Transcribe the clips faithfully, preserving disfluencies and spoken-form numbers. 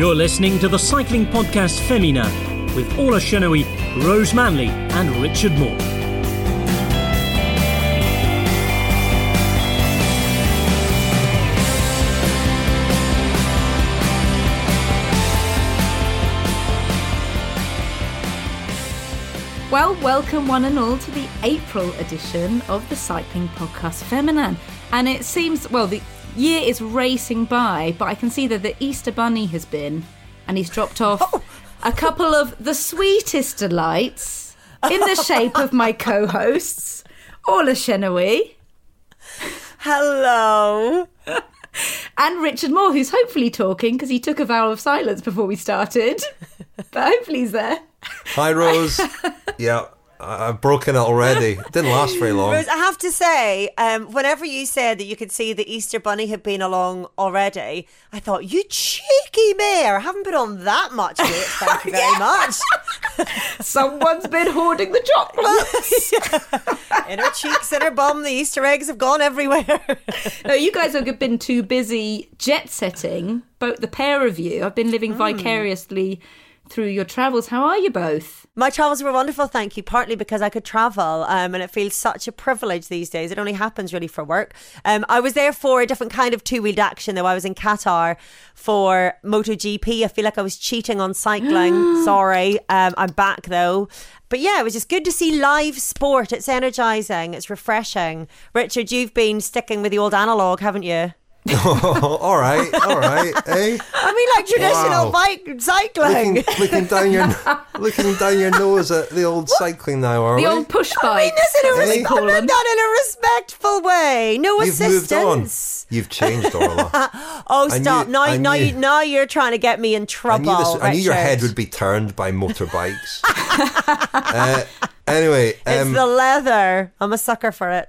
You're listening to the cycling podcast Femina with Ola Shenoy, Rose Manley and Richard Moore. Well, welcome one and all to the April edition of the cycling podcast Femina. And it seems, well, the year is racing by, but I can see that the Easter Bunny has been, and he's dropped off oh. a couple of the sweetest delights in the shape of my co-hosts, Ola Shenoy. Hello. And Richard Moore, who's hopefully talking because he took a vow of silence before we started. But hopefully he's there. Hi, Rose. Yeah, I've broken it already. It didn't last very long. Rose, I have to say, um, whenever you said that you could see the Easter Bunny had been along already, I thought, you cheeky mare, I haven't been on that much weight, thank you very much. Someone's been hoarding the chocolates. In her cheeks, in her bum, the Easter eggs have gone everywhere. No, you guys have been too busy jet-setting, both the pair of you. I've been living mm. vicariously through your travels. How are you both? My travels were wonderful, thank you, partly because I could travel um, and it feels such a privilege these days. It only happens really for work. Um, I was there for a different kind of two-wheeled action though. I was in Qatar for MotoGP. I feel like I was cheating on cycling. Sorry. Um, I'm back though. But yeah, it was just good to see live sport. It's energising. It's refreshing. Richard, you've been sticking with the old analogue, haven't you? Oh, all right, all right, eh? I mean, like traditional wow. bike cycling. Looking, looking down your, looking down your nose at the old what? cycling now, are the we? The old push bike. I mean, this in a res- eh? I've done that in a respectful way. No You've assistance. Moved on. You've changed, Orla. Oh, stop! Knew, now, I now, knew, you, now you're trying to get me in trouble. I knew, this, I knew your head Richard. would be turned by motorbikes. uh, anyway, um, it's the leather. I'm a sucker for it.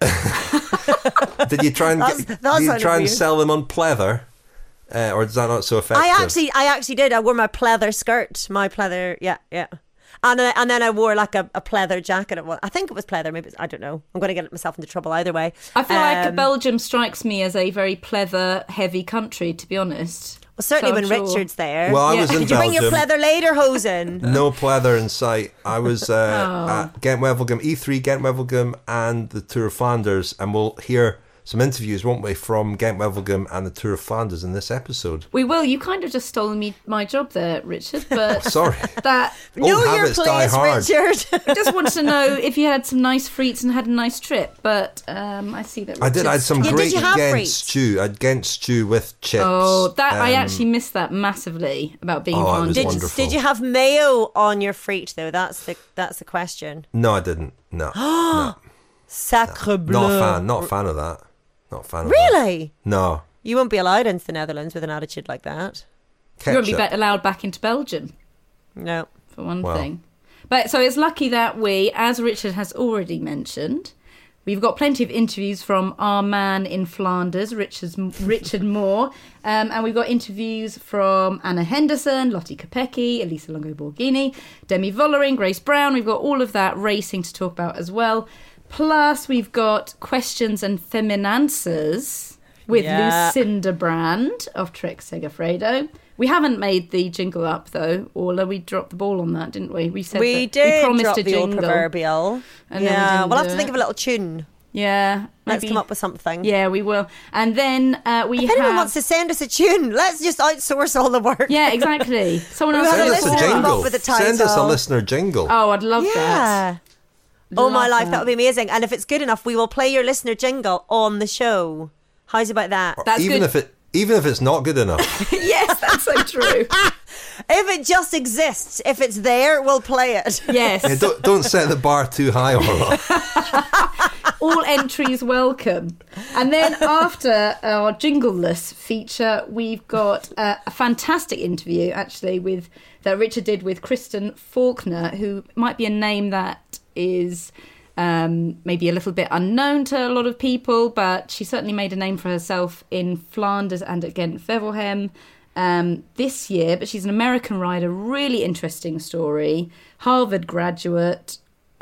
Did you try and that's, get, that's did you try and weird. sell them on pleather, uh, or is that not so effective? I actually, I actually did. I wore my pleather skirt, my pleather, yeah, yeah, and uh, and then I wore like a, a pleather jacket. Well, I think it was pleather. Maybe it's, I don't know. I'm going to get myself into trouble either way. I feel um, like Belgium strikes me as a very pleather heavy country, to be honest. Well, certainly so when sure. Richard's there. Well, I yeah. was in Did you Belgium. bring your pleather lederhosen? No pleather in sight. I was uh, oh. at Ghent-Wevelgem, E three Ghent-Wevelgem and the Tour of Flanders, and we'll hear some interviews, won't we, from Ghent-Wevelgem and the Tour of Flanders in this episode. We will. You kind of just stole me my job there, Richard. But sorry. That know your place, Richard. I just wanted to know if you had some nice frites and had a nice trip. But um, I see that. I did. I had some yeah, great Ghent frites? stew. I had Ghent stew with chips. Oh, that um, I actually missed that massively about being oh, Flanders. it was Did, wonderful. did you have mayo on your frite though? That's the that's the question. No, I didn't. No. no. Sacre bleu. Not a fan. Not a fan of that. Not a fan of Really? that. No. You won't be allowed into the Netherlands with an attitude like that. Ketchup. You won't be ba- allowed back into Belgium. No. For one Well. thing. But so it's lucky that we, as Richard has already mentioned, we've got plenty of interviews from our man in Flanders, Richard's, Richard Moore, um, and we've got interviews from Anna Henderson, Lottie Kopecky, Elisa Longo Borghini, Demi Vollering, Grace Brown. We've got all of that racing to talk about as well. Plus, we've got questions and feminanswers with Yeah. Lucinda Brand of Trek Segafredo. We haven't made the jingle up though, Orla. We dropped the ball on that, didn't we? We said We that did we promised drop a the jingle. old proverbial. And then we yeah, didn't we'll have do to think it. of a little tune. Yeah, Let's maybe- come up with something. Yeah, we will. And then uh, we If have. anyone wants to send us a tune, let's just outsource all the work. Yeah, exactly. Someone We'll else. have Send a us a listener come jingle. up with a Send us a title. listener jingle. Oh, I'd love that. Yeah. Oh my Love life, that would be amazing. And if it's good enough, we will play your listener jingle on the show. How's about that? That's even good. if it even if it's not good enough. Yes, that's so true. If it just exists, if it's there, we'll play it. Yes. Yeah, don't don't set the bar too high, Orla. All entries welcome. And then after our jingleless feature, we've got uh, a fantastic interview actually with that Richard did with Kristen Faulkner, who might be a name that is um, maybe a little bit unknown to a lot of people, but she certainly made a name for herself in Flanders and at Ghent-Wevelgem um, this year. But she's an American rider, really interesting story, Harvard graduate,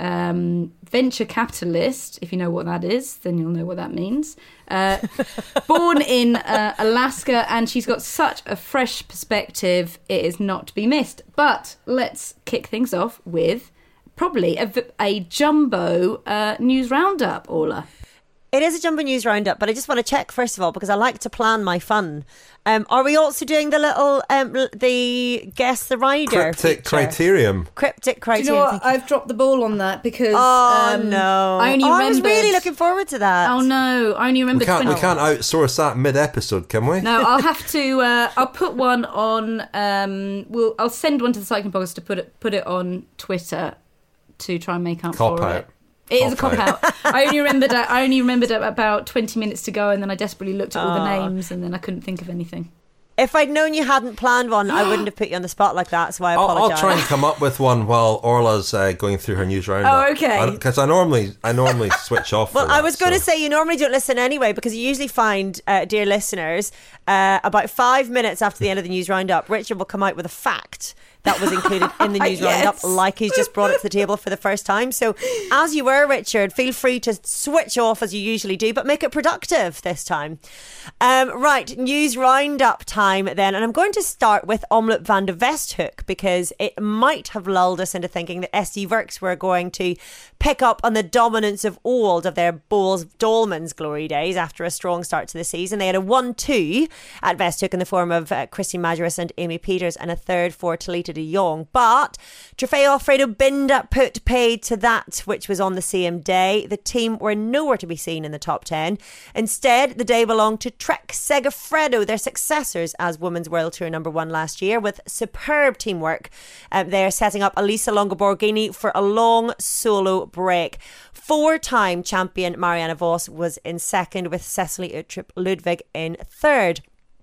um, venture capitalist. If you know what that is, then you'll know what that means. Uh, born in uh, Alaska, and she's got such a fresh perspective. It is not to be missed. But let's kick things off with probably a, a jumbo uh, news roundup, Orla. It is a jumbo news roundup, but I just want to check first of all, because I like to plan my fun. Um, are we also doing the little, um, the guess the rider Cryptic feature? criterium. Cryptic Do criterium. you know what? I've dropped the ball on that because Oh um, no! I only oh, I was remembered. really looking forward to that. Oh no! I only We remembered. can't, we twenty can't outsource that mid-episode, can we? No, I'll have to. Uh, I'll put one on. Um, we'll. I'll send one to the Cycling Podcast to put it put it on Twitter to try and make up Cop for out. it. It is a Cop cop out. I only remembered. uh, I only remembered about twenty minutes to go, and then I desperately looked at all the names, and then I couldn't think of anything. If I'd known you hadn't planned one, I wouldn't have put you on the spot like that. So I I'll, apologise. I'll try and come up with one while Orla's uh, going through her news roundup. Oh, okay. Because I, I normally, I normally switch off. Well, for I that, was going to so. say you normally don't listen anyway, because you usually find, uh, dear listeners, uh, about five minutes after the end of the news roundup, Richard will come out with a fact that was included in the news Yes. roundup, like he's just brought it to the table for the first time. So, as you were, Richard, feel free to switch off as you usually do, but make it productive this time. Um, right, news roundup time then, and I'm going to start with Omloop van de Westhoek, because it might have lulled us into thinking that S D Works were going to pick up on the dominance of old of their Boels Dolmans glory days after a strong start to the season. They had a one two at Westhoek in the form of uh, Christine Majerus and Amy Peters, and a third for Talita de Jong. But Trofeo Alfredo Binda put paid to that, which was on the same day. The team were nowhere to be seen in the top ten. Instead, the day belonged to Trek Segafredo, their successors as Women's World Tour number one last year, with superb teamwork. Um, they're setting up Elisa Longo Borghini for a long solo break. Four-time champion Marianne Vos was in second, with Cecily Uttrup Ludwig in third.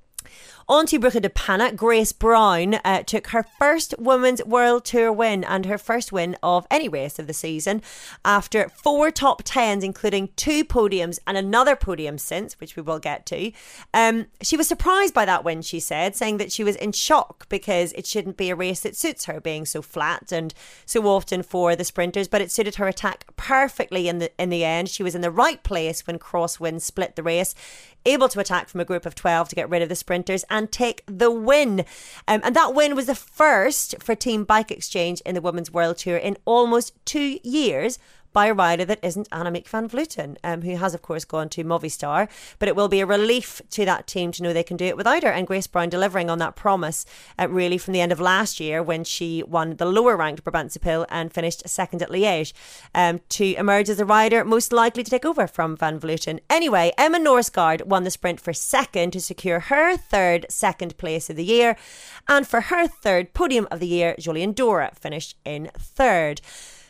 On to Brugge de Panne, Grace Brown uh, took her first Women's World Tour win and her first win of any race of the season after four top tens, including two podiums and another podium since, which we will get to. Um, she was surprised by that win, she said, saying that she was in shock because it shouldn't be a race that suits her, being so flat and so often for the sprinters, but it suited her attack perfectly in the in the end. She was in the right place when Crosswind split the race, able to attack from a group of twelve to get rid of the sprinters and take the win. Um, and that win was the first for Team Bike Exchange in the Women's World Tour in almost two years by a rider that isn't Annemiek van Vleuten, um, who has, of course, gone to Movistar. But it will be a relief to that team to know they can do it without her. And Grace Brown delivering on that promise, uh, really, from the end of last year when she won the lower-ranked Brabantse Pijl and finished second at Liège, um, to emerge as the rider most likely to take over from Van Vleuten. Anyway, Emma Norsgaard won the sprint for second to secure her third second place of the year. And for her third podium of the year, Jolien Dora finished in third.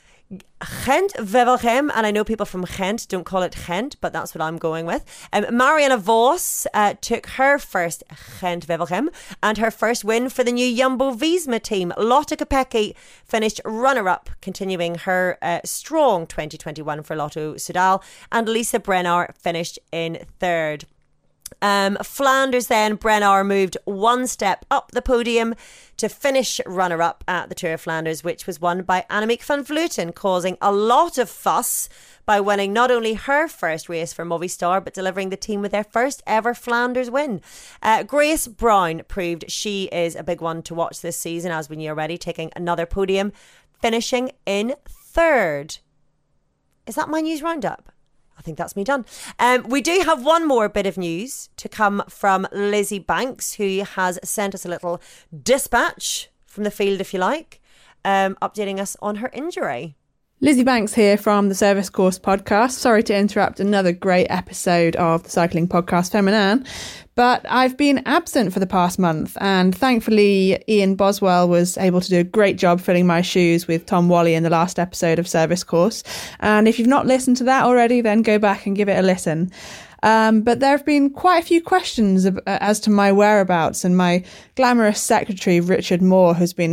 Gent-Wevelgem, and I know people from Gent don't call it Gent, but that's what I'm going with. Um, Marianne Vos uh, took her first Gent-Wevelgem and her first win for the new Jumbo-Visma team. Lotte Kopecky finished runner-up, continuing her uh, strong twenty twenty-one for Lotto Soudal, and Lisa Brenner finished in third. Um, Flanders then, Brenner moved one step up the podium to finish runner-up at the Tour of Flanders, which was won by Annemiek van Vleuten, causing a lot of fuss by winning not only her first race for Movistar, but delivering the team with their first ever Flanders win. Uh, Grace Brown proved she is a big one to watch this season, as we knew already, taking another podium, finishing in third. Is that my news roundup? I think that's me done. Um, we do have one more bit of news to come from Lizzie Banks, who has sent us a little dispatch from the field, if you like, um, updating us on her injury. Lizzie Banks here from the Service Course podcast. Sorry to interrupt another great episode of the cycling podcast Feminine, but I've been absent for the past month, and thankfully Ian Boswell was able to do a great job filling my shoes with Tom Wally in the last episode of Service Course. And if you've not listened to that already, then go back and give it a listen. Um, but there have been quite a few questions as to my whereabouts, and my glamorous secretary Richard Moore has been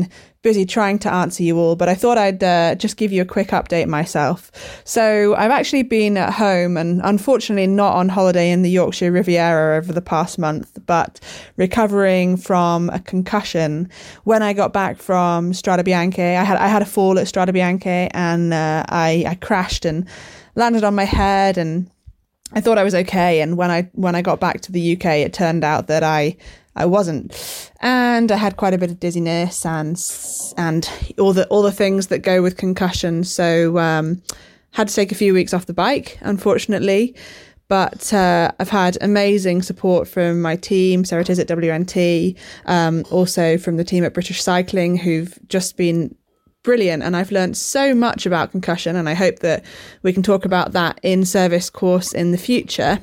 busy trying to answer you all, but I thought I'd uh, just give you a quick update myself. So I've actually been at home and unfortunately not on holiday in the Yorkshire Riviera over the past month, but recovering from a concussion. When I got back from Strade Bianche, I had I had a fall at Strade Bianche, and uh, I, I crashed and landed on my head, and I thought I was okay. And when I when I got back to the U K, it turned out that I I wasn't, and I had quite a bit of dizziness and and all the all the things that go with concussion. So um, had to take a few weeks off the bike, unfortunately. But uh, I've had amazing support from my team, Sarah Tiz at W N T, um, also from the team at British Cycling, who've just been brilliant. And I've learned so much about concussion, and I hope that we can talk about that in service course in the future.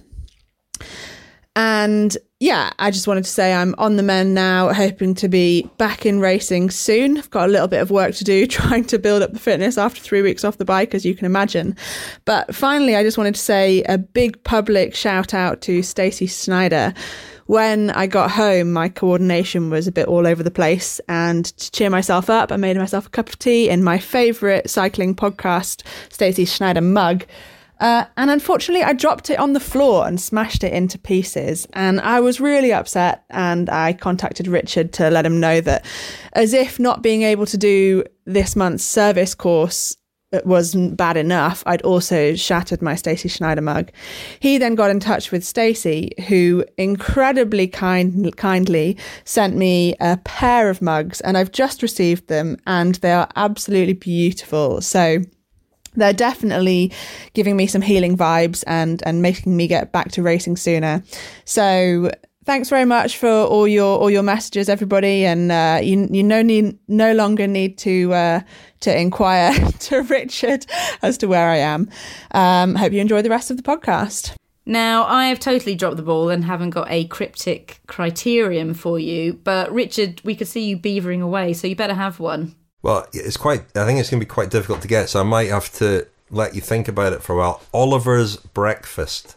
And yeah, I just wanted to say I'm on the mend now, hoping to be back in racing soon. I've got a little bit of work to do trying to build up the fitness after three weeks off the bike, as you can imagine. But finally, I just wanted to say a big public shout out to Stacey Schneider. When I got home, my coordination was a bit all over the place, and to cheer myself up, I made myself a cup of tea in my favourite cycling podcast, Stacey Schneider mug. Uh, and unfortunately, I dropped it on the floor and smashed it into pieces. And I was really upset, and I contacted Richard to let him know that, as if not being able to do this month's service course was bad enough, I'd also shattered my Stacey Schneider mug. He then got in touch with Stacey, who incredibly kind, kindly sent me a pair of mugs, and I've just received them, and they are absolutely beautiful. So they're definitely giving me some healing vibes and, and making me get back to racing sooner. So thanks very much for all your all your messages, everybody. And uh, you you no need no longer need to uh, to inquire to Richard as to where I am. Um, hope you enjoy the rest of the podcast. Now, I have totally dropped the ball and haven't got a cryptic criterion for you. But Richard, we could see you beavering away, so you better have one. Well, it's quite. I think it's going to be quite difficult to get, so I might have to let you think about it for a while. Oliver's breakfast.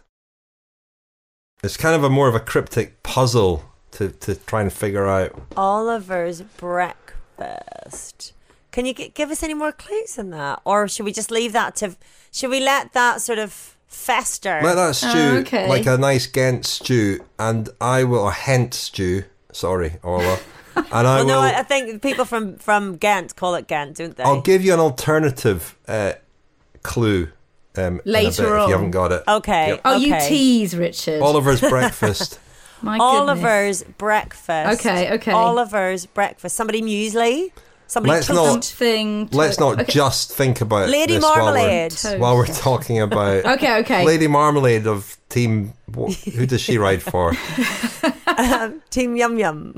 It's kind of a more of a cryptic puzzle to, to try and figure out. Oliver's breakfast. Can you g- give us any more clues than that, or should we just leave that to? Should we let that sort of fester? Let that stew, Oh, okay. like a nice Ghent stew, and I will a Hent stew. Sorry, Orla. And I well, will. no, I, I think people from, from Ghent call it Ghent, don't they? I'll give you an alternative uh, clue um, Later in a bit on. if you haven't got it. Okay. Yep. Oh, okay. you tease, Richard. Oliver's breakfast. My goodness. Oliver's breakfast. Okay, okay. Oliver's breakfast. Somebody muesli. Somebody Let's toast. not- Something to- Let's not okay. just think about Lady this Marmalade. while we're, while we're talking about Okay, okay. Lady Marmalade of Team. wh- Who does she ride for? um, Team Yum Yum.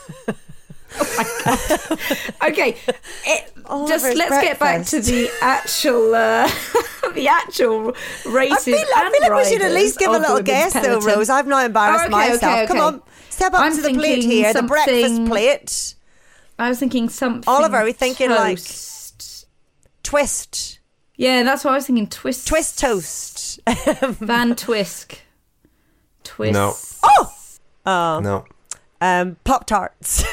Okay, it, Oliver's just let's get back to breakfast. the actual, uh, the actual races. I feel, I and feel like we should at riders least give a of little the guess, though, peloton. Rose. I've not embarrassed Oh, okay, myself. okay, Come okay. on, step up I'm to the plate thinking here. The breakfast something- plate. I was thinking something. Oliver, are we thinking like- toast. Twist. Yeah, that's what I was thinking. Twist. Twist toast. Van Twisk. Twist. No. Oh! Oh. No. Um, Pop Tarts.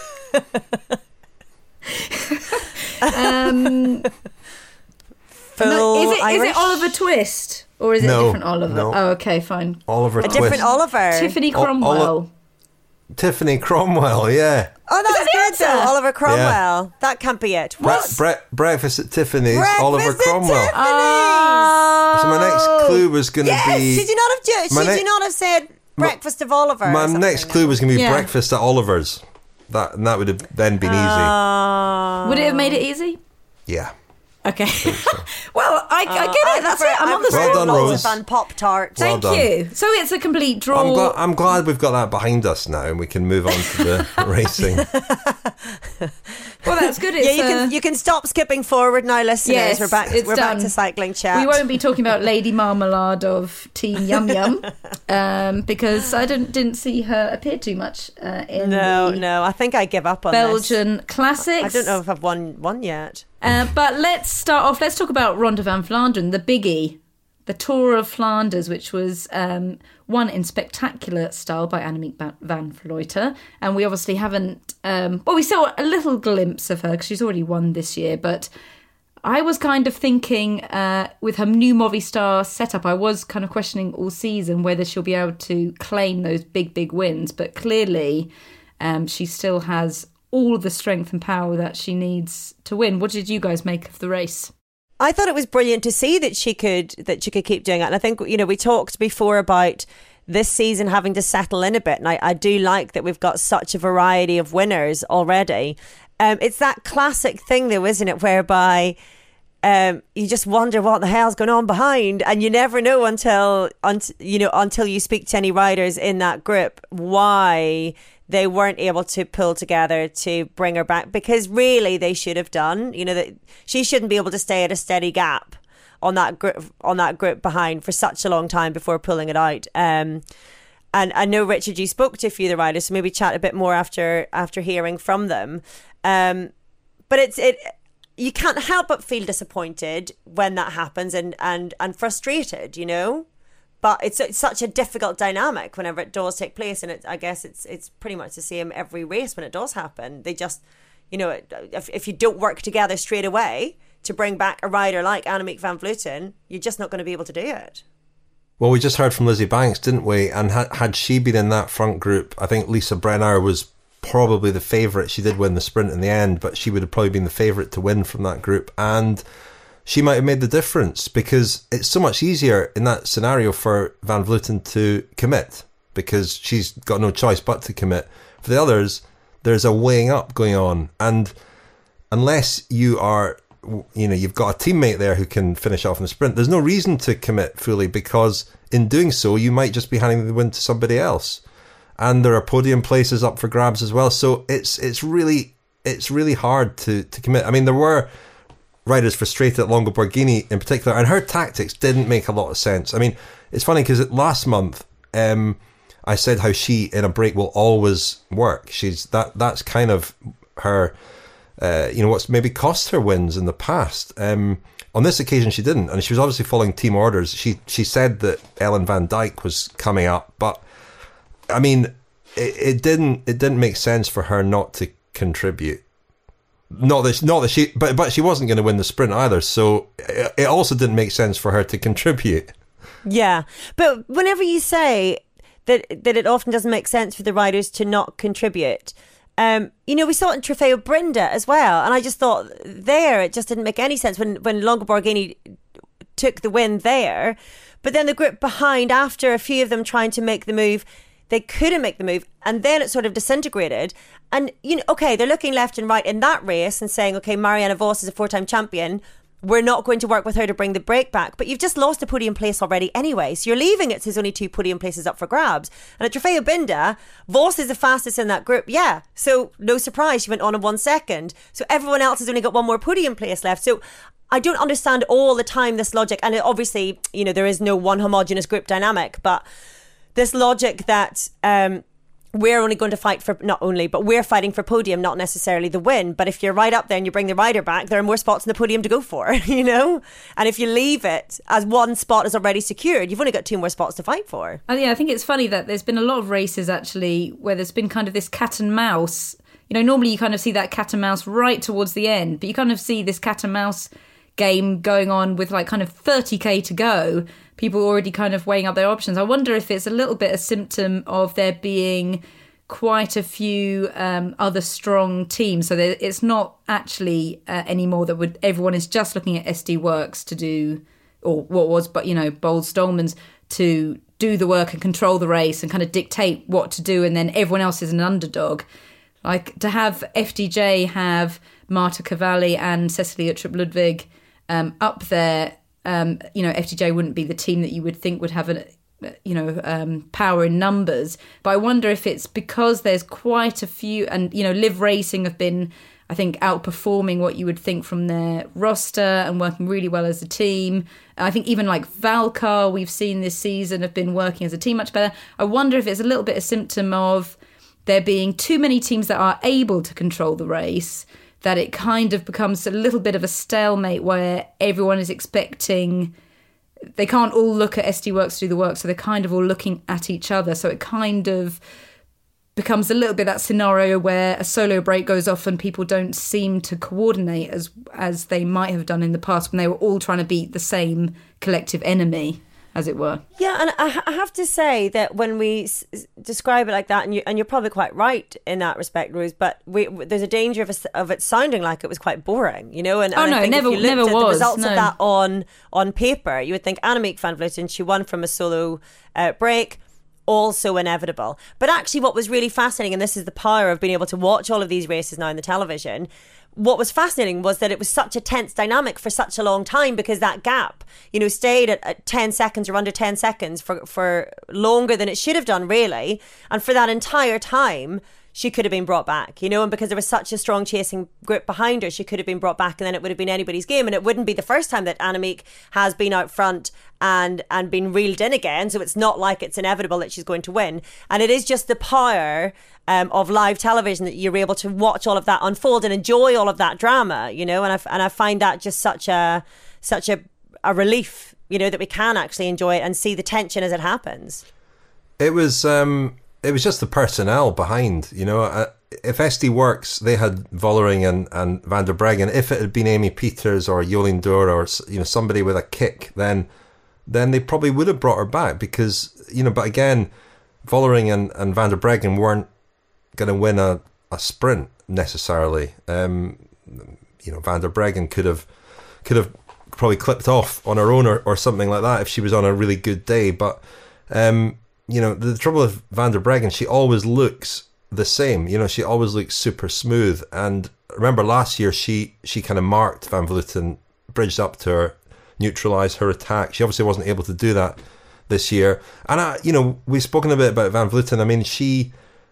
Um, Full no, is it is Irish? it Oliver Twist or is it No, a different Oliver? no. Oh, okay, fine. Oliver A Twist. different Oliver. Tiffany O- Cromwell. Oli- Tiffany Cromwell, yeah. Oh, that's that the good though. answer? Oliver Cromwell. That can't be it. Bre- What? bre- breakfast at Tiffany's, Breakfast Oliver at Cromwell. Tiffany's. Oh. So my next clue was going to Yes. be. Should you not have? Ju- My should ne- you not have said breakfast of Oliver? or My something? next clue was going to be Yeah. breakfast at Oliver's. That and that would have then been Uh, Would it have made it easy? easy. Yeah. Okay. Well, I, I get it. That's it. I'm on the Well spot. done, Rose. Van Pop Tarts. Well Thank done. you. So it's a complete draw. I'm glad, I'm glad we've got that behind us now and we can move on to the racing. Well, that's good. It's, Yeah, you uh, can you can stop skipping forward now, listeners. Yes, we're back. it's We're done. back to cycling chat. we won't be talking about Lady Marmalade of Team Yum Yum um, because I didn't didn't see her appear too much uh, in No, the no. I think I give up on Belgian this. Classics. I don't know if I've won one yet. Uh, but let's start off. Let's talk about Ronde van Vlaanderen, the biggie, the Tour of Flanders, which was um, won in spectacular style by Annemiek van Vleuten. And we obviously haven't, um, well, we saw a little glimpse of her because she's already won this year. But I was kind of thinking uh, with her new Movistar setup, I was kind of questioning all season whether she'll be able to claim those big, big wins. But clearly um, she still has all the strength and power that she needs to win. What did you guys make of the race? I thought it was brilliant to see that she could that she could keep doing it. And I think, you know, we talked before about this season having to settle in a bit. And I, I do like that we've got such a variety of winners already. Um, it's that classic thing, though, isn't it, whereby um, you just wonder what the hell's going on behind, and you never know until, until you know until you speak to any riders in that group why they weren't able to pull together to bring her back, because really they should have done. You know, that she shouldn't be able to stay at a steady gap on that group on that group behind for such a long time before pulling it out. Um, and I know, Richard, you spoke to a few of the riders, so maybe chat a bit more after after hearing from them. Um, but it's it you can't help but feel disappointed when that happens and and and frustrated, you know. But it's, it's such a difficult dynamic whenever it does take place, and it, I guess it's it's pretty much the same every race when it does happen. They just, you know, if if you don't work together straight away to bring back a rider like Annemiek van Vleuten, you're just not going to be able to do it. Well, we just heard from Lizzie Banks, didn't we? And had had she been in that front group, I think Lisa Brenner was probably the favourite. She did win the sprint in the end, but she would have probably been the favourite to win from that group, and she might have made the difference, because it's so much easier in that scenario for Van Vleuten to commit, because she's got no choice but to commit. For the others, there's a weighing up going on, and unless you are, you know, you've got a teammate there who can finish off in the sprint, there's no reason to commit fully, because in doing so, you might just be handing the win to somebody else. And there are podium places up for grabs as well. So it's it's really it's really hard to, to commit. I mean, there were riders frustrated at Longo Borghini in particular, and her tactics didn't make a lot of sense. I mean, it's funny because last month um, I said how she in a break will always work. She's that that's kind of her, uh, you know, what's maybe cost her wins in the past. Um, on this occasion, she didn't, and she was obviously following team orders. She she said that Ellen Van Dijk was coming up, but I mean, it, it didn't it didn't make sense for her not to contribute. Not that, not that she, but but she wasn't going to win the sprint either. So it, it also didn't make sense for her to contribute. Yeah, but whenever you say that that it often doesn't make sense for the riders to not contribute, um, you know, we saw it in Trofeo Brinda as well, and I just thought there it just didn't make any sense when when Longo Borghini took the win there, but then the group behind, after a few of them trying to make the move, they couldn't make the move, and then it sort of disintegrated. And, you know, okay, they're looking left and right in that race and saying, okay, Marianne Vos is a four-time champion. We're not going to work with her to bring the break back. But you've just lost a podium place already anyway. So you're leaving it so there's only two podium places up for grabs. And at Trofeo Binda, Vos is the fastest in that group. Yeah. So no surprise, she went on in one second. So everyone else has only got one more podium place left. So I don't understand all the time this logic. And it, obviously, you know, there is no one homogenous group dynamic. But this logic that um, we're only going to fight for, not only, but we're fighting for podium, not necessarily the win. But if you're right up there and you bring the rider back, there are more spots in the podium to go for, you know? And if you leave it as one spot is already secured, you've only got two more spots to fight for. Oh, yeah, I think it's funny that there's been a lot of races actually where there's been kind of this cat and mouse. You know, normally you kind of see that cat and mouse right towards the end, but you kind of see this cat and mouse game going on with like kind of thirty k to go. People already kind of weighing up their options. I wonder if it's a little bit a symptom of there being quite a few um, other strong teams. So there, it's not actually uh, anymore that would everyone is just looking at S D Works to do, or what was, but you know, Bold Stolmans to do the work and control the race and kind of dictate what to do, and then everyone else is an underdog. Like to have F D J have Marta Cavalli and Cecilie Uttrup Ludwig um, up there. Um, you know, F D J wouldn't be the team that you would think would have, a, you know, um, power in numbers. But I wonder if it's because there's quite a few, and, you know, Liv Racing have been, I think, outperforming what you would think from their roster and working really well as a team. I think even like Valcar, we've seen this season, have been working as a team much better. I wonder if it's a little bit a symptom of there being too many teams that are able to control the race, that it kind of becomes a little bit of a stalemate where everyone is expecting they can't all look at S D Worx to do the work, so they're kind of all looking at each other. So it kind of becomes a little bit that scenario where a solo break goes off and people don't seem to coordinate as as they might have done in the past when they were all trying to beat the same collective enemy, as it were. Yeah, and I, I have to say that when we s- describe it like that, and, you, and you're probably quite right in that respect, Rose, but we, there's a danger of, a, of it sounding like it was quite boring, you know? And, oh, and no, I think it never, if you looked never at was. the results no. of that on, on paper, you would think Annemiek van Vleuten, she won from a solo uh, break, also inevitable. But actually what was really fascinating, and this is the power of being able to watch all of these races now on the television, what was fascinating was that it was such a tense dynamic for such a long time, because that gap, you know, stayed at, at ten seconds or under ten seconds for, for longer than it should have done, really. And for that entire time, she could have been brought back, you know, and because there was such a strong chasing grip behind her, she could have been brought back, and then it would have been anybody's game. And it wouldn't be the first time that Annemiek has been out front and and been reeled in again. So it's not like it's inevitable that she's going to win. And it is just the power um, of live television that you're able to watch all of that unfold and enjoy all of that drama, you know. And I and I find that just such a such a, a relief, you know, that we can actually enjoy it and see the tension as it happens. It was. Um... It was just the personnel behind, you know. Uh, if S D Worx, they had Vollering and, and Van der Breggen. If it had been Amy Peters or Jolien D'Hoore or, you know, somebody with a kick, then then they probably would have brought her back, because, you know. But again, Vollering and, and Van der Breggen weren't going to win a, a sprint necessarily. Um, you know, Van der Breggen could have could have probably clipped off on her own or, or something like that if she was on a really good day. But um, you know, the trouble with Van der Breggen, she always looks the same. You know, she always looks super smooth. And remember last year, she she kind of marked Van Vleuten, bridged up to her, neutralised her attack. She obviously wasn't able to do that this year. And, I, you know, we've spoken a bit about Van Vleuten. I mean, she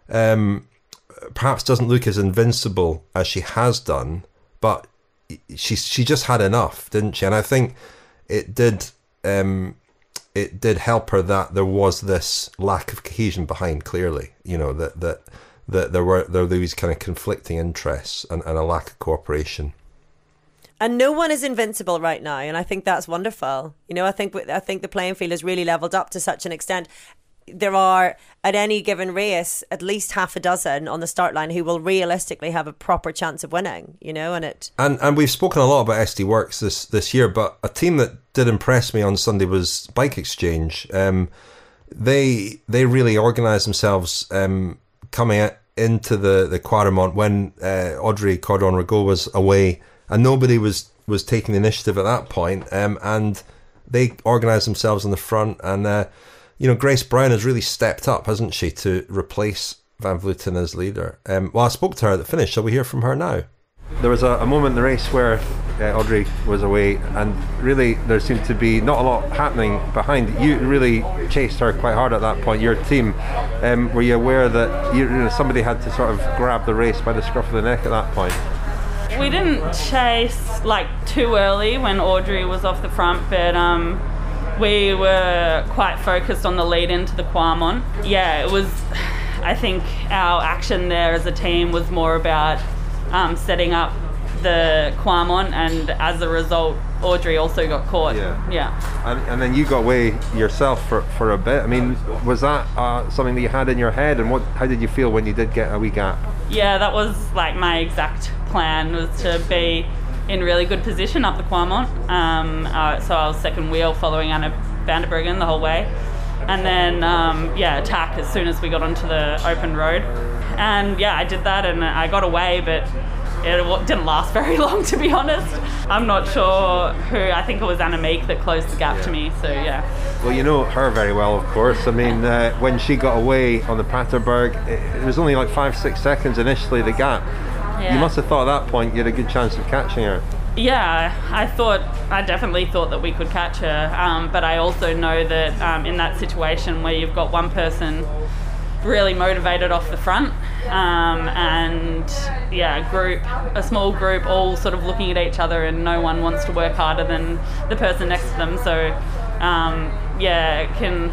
um, perhaps doesn't look as invincible as she has done, but she, she just had enough, didn't she? And I think it did... Um, it did help her that there was this lack of cohesion behind, clearly, you know, that that, that there were there were these kind of conflicting interests and, and a lack of cooperation. And no one is invincible right now, and I think that's wonderful. You know, I think I think the playing field has really leveled up to such an extent. There are, at any given race, at least half a dozen on the start line who will realistically have a proper chance of winning, you know, and it... And and we've spoken a lot about S D Worx this, this year, but a team that did impress me on Sunday was Bike Exchange. Um, they they really organised themselves um, coming into the, the Quaremont when uh, Audrey Cordon-Ragot was away, and nobody was, was taking the initiative at that point, um, and they organised themselves in the front, and... Uh, You know, Grace Brown has really stepped up, hasn't she, to replace Van Vleuten as leader. Um, well, I spoke to her at the finish. Shall we hear from her now? There was a, a moment in the race where uh, Audrey was away, and really there seemed to be not a lot happening behind. You really chased her quite hard at that point, your team. Um, were you aware that you, you know, somebody had to sort of grab the race by the scruff of the neck at that point? We didn't chase like too early when Audrey was off the front, but... Um, we were quite focused on the lead into the Quaremont. Yeah, it was, I think our action there as a team was more about um, setting up the Quaremont, and as a result, Audrey also got caught. Yeah. Yeah. And, and then you got away yourself for, for a bit. I mean, was that uh, something that you had in your head, and what? How did you feel when you did get a wee gap? Yeah, that was like my exact plan, was to be in really good position up the Quaremont. Um, uh, so I was second wheel following Anna van der Breggen the whole way. And then, um, yeah, attack as soon as we got onto the open road. And yeah, I did that and I got away, but it didn't last very long, to be honest. I'm not sure who, I think it was Annemiek that closed the gap yeah. to me, so yeah. Well, you know her very well, of course. I mean, uh, when she got away on the Paterberg, it, it was only like five, six seconds initially, the gap. Yeah. You must have thought at that point you had a good chance of catching her. Yeah, I thought, I definitely thought that we could catch her, um, but I also know that um, in that situation where you've got one person really motivated off the front, um, and yeah, a group, a small group, all sort of looking at each other, and no one wants to work harder than the person next to them. So um, yeah, it can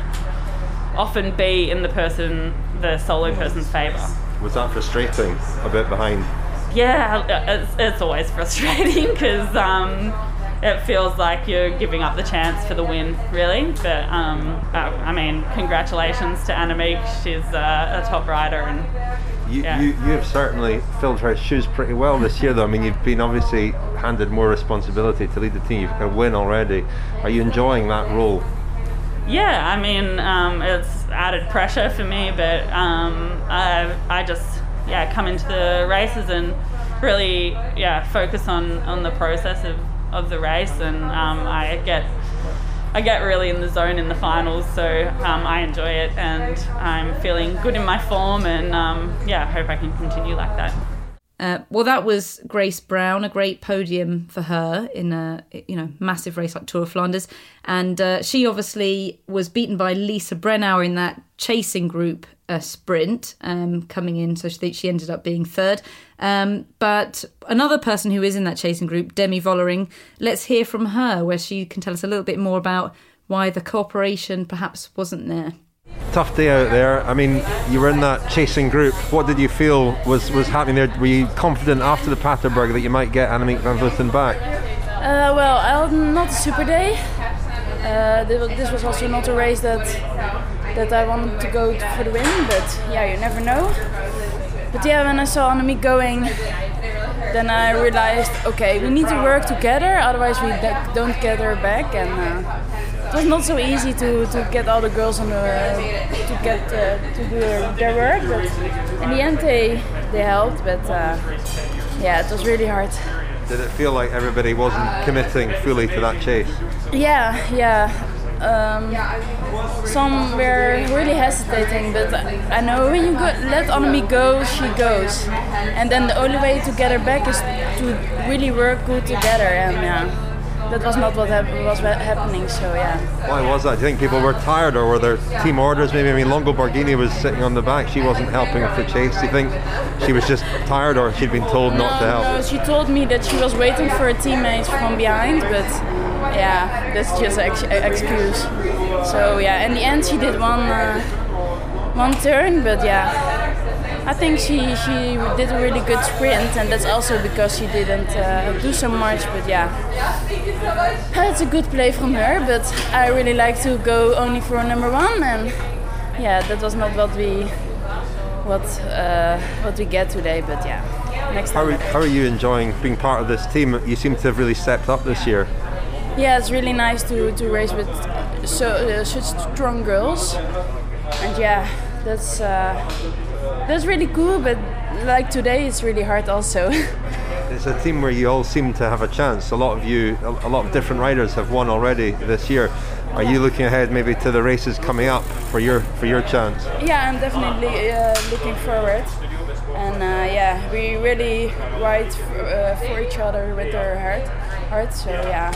often be in the person, the solo person's favour. Was that frustrating, a bit behind? Yeah, it's, it's always frustrating because um, it feels like you're giving up the chance for the win, really. But um, uh, I mean, congratulations to Annemiek. She's uh, a top rider, and You, yeah. you you have certainly filled her shoes pretty well this year, though. I mean, you've been obviously handed more responsibility to lead the team. You've got a win already. Are you enjoying that role? Yeah, I mean, um, it's added pressure for me, but um, I, I just, yeah, come into the races and really, yeah, focus on, on the process of, of the race, and um, I get I get really in the zone in the finals, so um, I enjoy it, and I'm feeling good in my form, and um, yeah, I hope I can continue like that. Uh, well, that was Grace Brown, a great podium for her in a you know massive race like Tour of Flanders, and uh, she obviously was beaten by Lisa Brennauer in that chasing group uh, sprint um, coming in, so she, she ended up being third. Um, but another person who is in that chasing group, Demi Vollering, let's hear from her, where she can tell us a little bit more about why the cooperation perhaps wasn't there. Tough day out there. I mean, you were in that chasing group. What did you feel was, was happening there? Were you confident after the Paterberg that you might get Annemiek van Vleuten back? Uh, well, I had not a super day. Uh, this was also not a race that that I wanted to go for the win, but yeah, you never know. But yeah, when I saw Annemiek going, then I realized, okay, we need to work together, otherwise we don't get her back. And uh, it was not so easy to, to get all the girls on the, to get uh, to do their work, but in the end they they helped. But uh, yeah, it was really hard. Did it feel like everybody wasn't committing fully to that chase? Yeah, yeah. Um, some were really hesitating, but I know when you go, let Annemiek go, she goes, and then the only way to get her back is to really work good together. And yeah. That was not what hap- was happening, so yeah. Why was that? Do you think people were tired, or were there team orders maybe? I mean, Longo Borghini was sitting on the back. She wasn't helping with the chase. Do you think she was just tired, or she'd been told no, not to help? No, she told me that she was waiting for her teammates from behind, but yeah, that's just an ex- excuse. So yeah, in the end she did one uh, one turn, but yeah. I think she, she did a really good sprint, and that's also because she didn't uh, do so much, but yeah. It's a good play from her, but I really like to go only for number one, and yeah, that was not what we what uh, what we get today, but yeah, next time. How are, how are you enjoying being part of this team? You seem to have really stepped up this year. Yeah, it's really nice to, to race with so uh, such strong girls, and yeah, that's uh, that's really cool. But like today, it's really hard also. It's a team where you all seem to have a chance. A lot of you, a lot of different riders have won already this year. Are you looking ahead maybe to the races coming up for your for your chance? Yeah, I'm definitely uh, looking forward. And uh, yeah, we really ride for, uh, for each other with our heart. heart so yeah,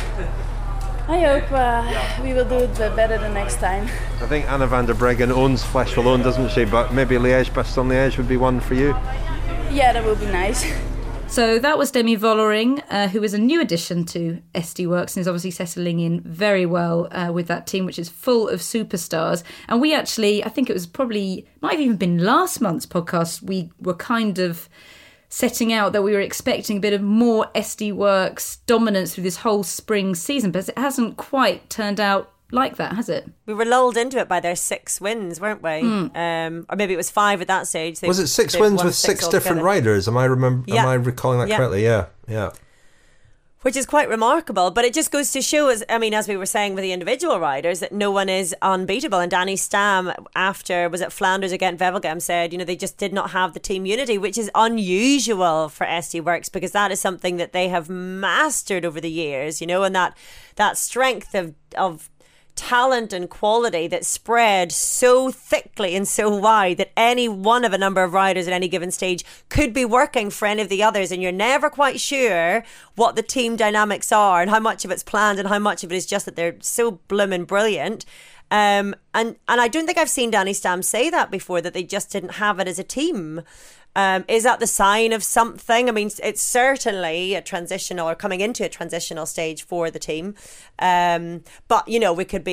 I hope uh, we will do it better the next time. I think Anna van der Breggen owns Flèche Wallonne, doesn't she? But maybe Liège-Bastogne-Liège would be one for you. Yeah, that would be nice. So that was Demi Vollering, uh, who is a new addition to S D Worx and is obviously settling in very well uh, with that team, which is full of superstars. And we actually, I think it was probably, might have even been last month's podcast, we were kind of setting out that we were expecting a bit of more S D Worx dominance through this whole spring season, but it hasn't quite turned out like that, has it? We were lulled into it by their six wins, weren't we? Mm. Um, or maybe it was five at that stage. They, was it six wins with six, six different riders? Am I remember? Yeah. Am I recalling that yeah. correctly? Yeah, yeah. Which is quite remarkable, but it just goes to show, as I mean, as we were saying with the individual riders, that no one is unbeatable. And Danny Stam, after was it Flanders against Wevelgem, said, you know, they just did not have the team unity, which is unusual for S D Worx because that is something that they have mastered over the years, you know, and that that strength of of. talent and quality that spread so thickly and so wide that any one of a number of riders at any given stage could be working for any of the others, and you're never quite sure what the team dynamics are and how much of it's planned and how much of it is just that they're so blooming brilliant. Um, and, and I don't think I've seen Danny Stam say that before, that they just didn't have it as a team. Um, is that the sign of something? I mean, it's certainly a transitional or coming into a transitional stage for the team. Um, but, you know, we could be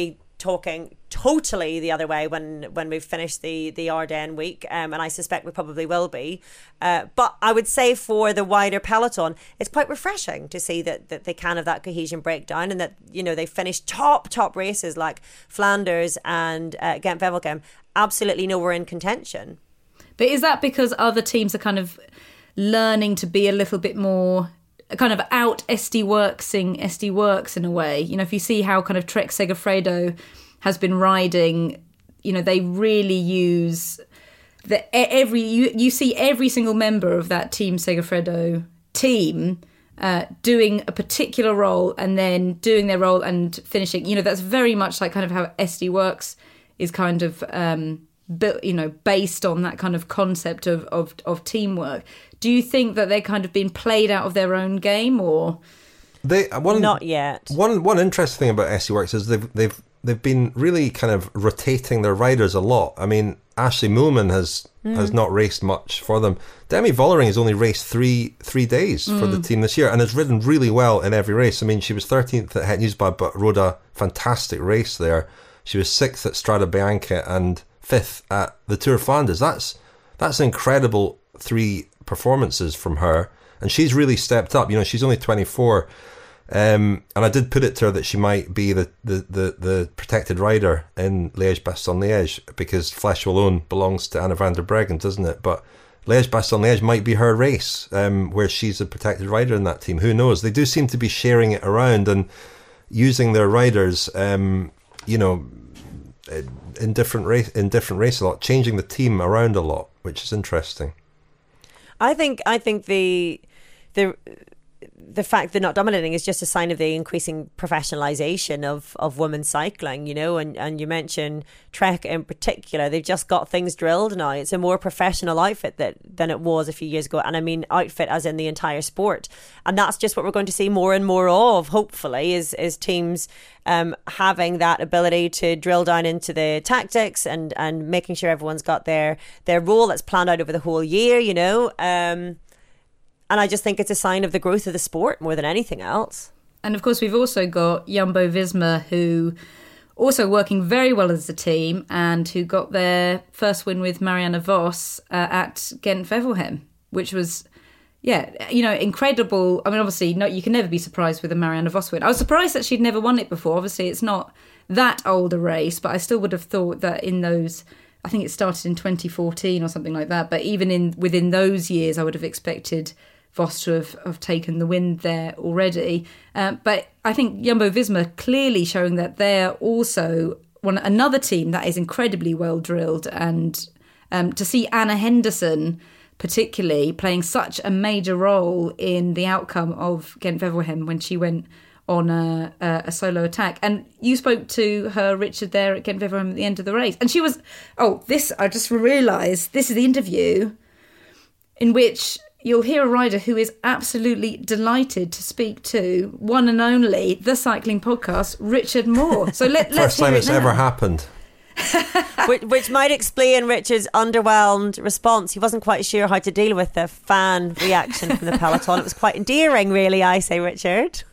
talking totally the other way when when we've finished the the Ardennes week, um, and I suspect we probably will be. Uh, but I would say for the wider peloton, it's quite refreshing to see that that they can have that cohesion breakdown, and that, you know, they finished top top races like Flanders and uh, Gent-Wevelgem absolutely nowhere in contention. But is that because other teams are kind of learning to be a little bit more kind of out S D Worksing S D Works in a way? You know, if you see how kind of Trek Segafredo has been riding, you know, they really use the every you, you see every single member of that Team Segafredo team uh, doing a particular role and then doing their role and finishing. You know, that's very much like kind of how S D Works is kind of um, built, you know, based on that kind of concept of, of of teamwork. Do you think that they're kind of been played out of their own game, or they one not yet? One one interesting thing about S D Works is they've they've they've been really kind of rotating their riders a lot. I mean, Ashley Moolman has mm. has not raced much for them. Demi Vollering has only raced three three days mm. for the team this year, and has ridden really well in every race. I mean, she was thirteenth at Het Nieuwsblad, but rode a fantastic race there. She was sixth at Strade Bianche and fifth at the Tour of Flanders. That's that's incredible three performances from her, and she's really stepped up. You know, she's only twenty-four. Um, and I did put it to her that she might be the, the, the, the protected rider in Liège-Bastogne-Liège, because Flèche Wallonne belongs to Anna van der Breggen, doesn't it? But Liège-Bastogne-Liège might be her race, um, where she's a protected rider in that team. Who knows? They do seem to be sharing it around and using their riders, um, you know, in different race in different races a lot, changing the team around a lot, which is interesting. I think I think the the. the fact they're not dominating is just a sign of the increasing professionalisation of, of women's cycling, you know, and, and you mentioned Trek in particular. They've just got things drilled now. It's a more professional outfit that, than it was a few years ago. And I mean outfit as in the entire sport. And that's just what we're going to see more and more of, hopefully, is, is teams um, having that ability to drill down into the tactics and, and making sure everyone's got their, their role that's planned out over the whole year, you know. Um And I just think it's a sign of the growth of the sport more than anything else. And of course, we've also got Jumbo-Visma, who also working very well as a team and who got their first win with Marianne Vos uh, at Gent-Wevelgem, which was, yeah, you know, incredible. I mean, obviously, no, you can never be surprised with a Marianne Vos win. I was surprised that she'd never won it before. Obviously, it's not that old a race, but I still would have thought that in those, I think it started in twenty fourteen or something like that, but even in within those years, I would have expected Vos to have, have taken the win there already. Um, but I think Jumbo-Visma clearly showing that they're also one another team that is incredibly well drilled. And um, to see Anna Henderson particularly playing such a major role in the outcome of Gent-Wevelgem when she went on a, a, a solo attack. And you spoke to her, Richard, there at Gent-Wevelgem at the end of the race. And she was, oh, this, I just realised, this is the interview in which you'll hear a rider who is absolutely delighted to speak to one and only the cycling podcast, Richard Moore. So let, let's First time hear it's it now. ever happened. which, which might explain Richard's underwhelmed response. He wasn't quite sure how to deal with the fan reaction from the peloton. It was quite endearing, really, I say, Richard.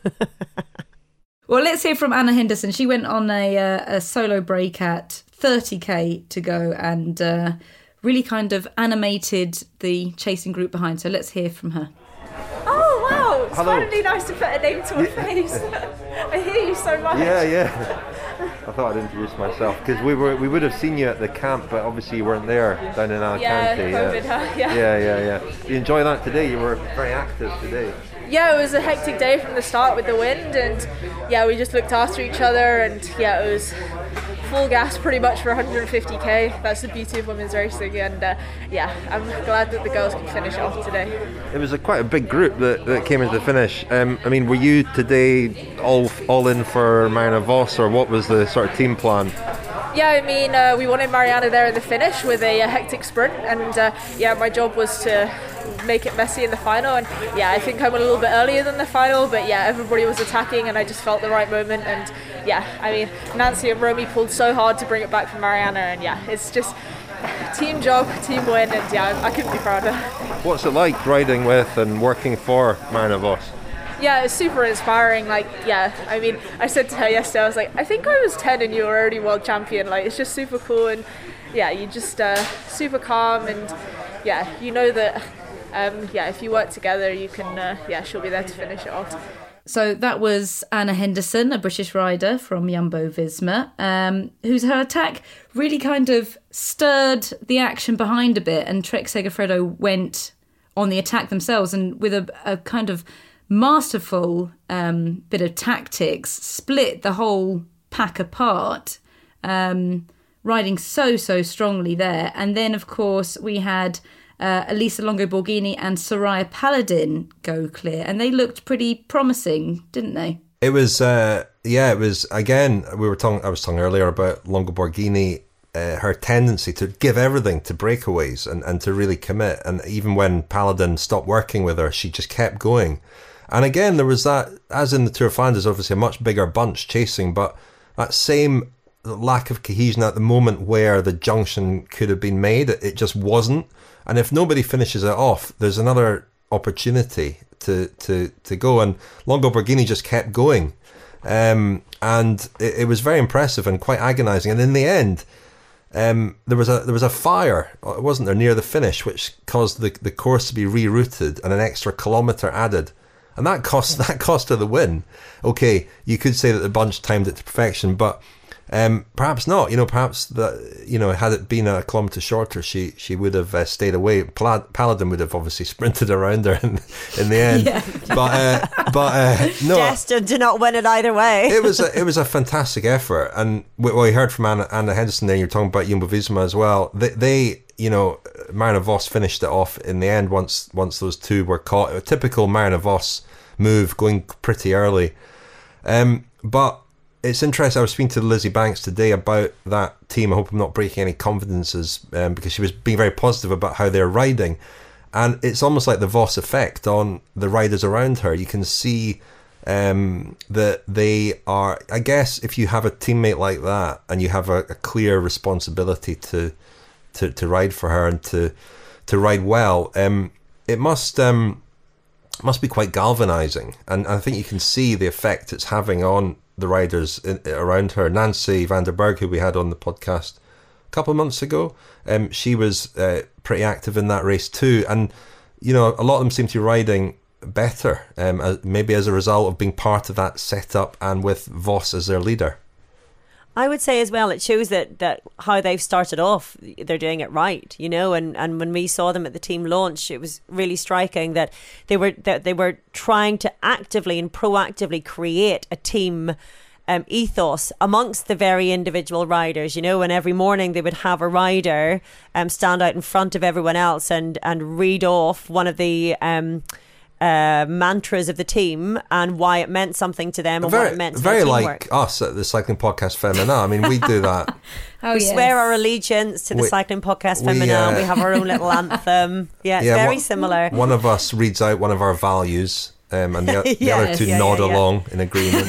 Well, let's hear from Anna Henderson. She went on a, uh, a solo break at thirty k to go and Uh, really kind of animated the chasing group behind. So let's hear from her. Oh, wow. It's Hello. finally nice to put a name to a face. I hear you so much. Yeah, yeah. I thought I'd introduce myself because we were we would have seen you at the camp, but obviously you weren't there down in Alicante. Yeah, COVID, yeah. huh? Yeah. yeah, yeah, yeah. You enjoy that today? You were very active today. Yeah, it was a hectic day from the start with the wind, and yeah, we just looked after each other, and yeah, it was full gas pretty much for one hundred fifty k. That's the beauty of women's racing, and uh, yeah, I'm glad that the girls can finish off today. It was a quite a big group that, that came into the finish. Um, I mean, were you today all all in for Marianne Vos, or what was the sort of team plan? Yeah, I mean, uh, we wanted Marianne there in the finish with a, a hectic sprint, and uh, yeah, my job was to make it messy in the final, and yeah, I think I went a little bit earlier than the final, but yeah, everybody was attacking and I just felt the right moment, and yeah, I mean, Nancy and Romy pulled so hard to bring it back for Marianne, and yeah, it's just team job, team win, and yeah, I couldn't be prouder. What's it like riding with and working for Marianne Vos? yeah, it's super inspiring. Like, yeah, I mean, I said to her yesterday, I was like, I think I was ten and you were already world champion. Like, it's just super cool, and yeah, you just uh, super calm, and yeah, you know that um, yeah, if you work together, you can uh, yeah, she'll be there to finish it off. So that was Anna Henderson, a British rider from Jumbo-Visma, um, whose her attack really kind of stirred the action behind a bit, and Trek Segafredo went on the attack themselves, and with a, a kind of masterful um, bit of tactics, split the whole pack apart, um, riding so, so strongly there. And then, of course, we had Uh, Elisa Longo Borghini and Soraya Paladin go clear, and they looked pretty promising, didn't they? It was, uh, yeah, it was, again, we were talking, I was talking earlier about Longo Borghini, uh, her tendency to give everything to breakaways and, and to really commit. And even when Paladin stopped working with her, she just kept going. And again, there was that, as in the Tour of Flanders, obviously a much bigger bunch chasing, but that same lack of cohesion at the moment where the junction could have been made, it, it just wasn't. And if nobody finishes it off, there's another opportunity to to, to go. And Longo Borghini just kept going. Um, and it, it was very impressive and quite agonising. And in the end, um, there was a there was a fire, wasn't there, near the finish, which caused the, the course to be rerouted and an extra kilometre added. And that cost that cost her the win. Okay, you could say that the bunch timed it to perfection, but Um, perhaps not. You know, perhaps that, you know, had it been a kilometre shorter, she she would have uh, stayed away. Pal- Paladin would have obviously sprinted around her in, in the end. Yeah. But uh, but uh, no, destined to not win it either way. it was a, it was a fantastic effort, and we, well, we heard from Anna, Anna Henderson there. You're talking about Jumbo-Visma as well. They, they, you know, Marianne Vos finished it off in the end once once those two were caught. A typical Marianne Vos move, going pretty early, um, but. It's interesting. I was speaking to Lizzie Banks today about that team. I hope I'm not breaking any confidences, um, because she was being very positive about how they're riding. And it's almost like the Vos effect on the riders around her. You can see um, that they are, I guess, if you have a teammate like that and you have a, a clear responsibility to, to to ride for her and to to ride well, um, it must um, must be quite galvanising. And I think you can see the effect it's having on the riders in, around her. Nancy van der Berg, who we had on the podcast a couple of months ago, um, she was uh, pretty active in that race too. And, you know, a lot of them seem to be riding better, um, uh, maybe as a result of being part of that setup and with Vos as their leader. I would say as well, it shows that, that how they've started off, they're doing it right, you know. And, and when we saw them at the team launch, it was really striking that they were that they were trying to actively and proactively create a team um, ethos amongst the very individual riders, you know. And every morning they would have a rider um, stand out in front of everyone else and and read off one of the Um, Uh, mantras of the team and why it meant something to them and very, what it meant to very their like teamwork. us at the Cycling Podcast Femina. I mean, we do that. oh, we yes. swear our allegiance to the we, Cycling Podcast we, Femina. uh, We have our own little anthem. Yeah, it's yeah, very one, similar. One of us reads out one of our values, um, and the, the yes, other two yeah, nod yeah, yeah. along in agreement.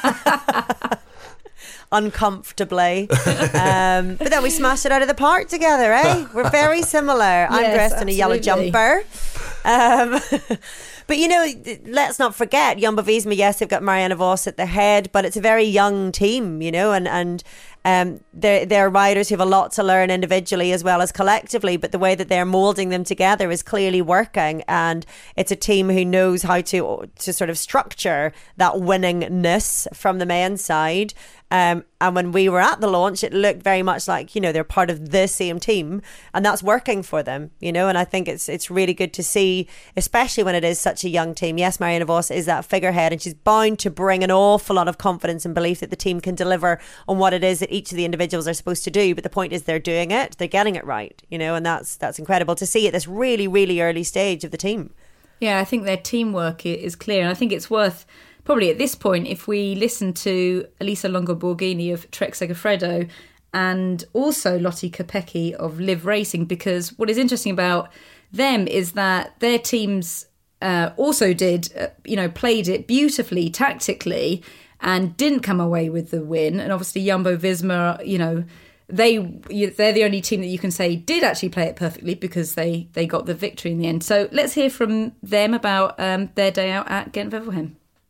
Uncomfortably. um, but then we smashed it out of the park together, eh? We're very similar. I'm Yes, dressed in a yellow absolutely. jumper. Um, but, you know, let's not forget, Jumbo-Visma, yes, they've got Marianne Vos at the head, but it's a very young team, you know, and, and um, they're, they're riders who have a lot to learn individually as well as collectively, but the way that they're moulding them together is clearly working, and it's a team who knows how to to sort of structure that winningness from the men's side. Um, and when we were at the launch, it looked very much like, you know, they're part of the same team, and that's working for them, you know. And I think it's it's really good to see, especially when it is such a young team. Yes, Marianne Vos is that figurehead, and she's bound to bring an awful lot of confidence and belief that the team can deliver on what it is that each of the individuals are supposed to do. But the point is, they're doing it, they're getting it right, you know, and that's that's incredible to see at this really, really early stage of the team. Yeah, I think their teamwork i- is clear, and I think it's worth probably at this point, if we listen to Elisa Longo Borghini of Trek Segafredo and also Lottie Kopecky of Live Racing, because what is interesting about them is that their teams uh, also did, uh, you know, played it beautifully tactically and didn't come away with the win. And obviously Jumbo-Visma, you know, they they're the only team that you can say did actually play it perfectly, because they they got the victory in the end. So let's hear from them about um, their day out at Ghent-Wevelgem.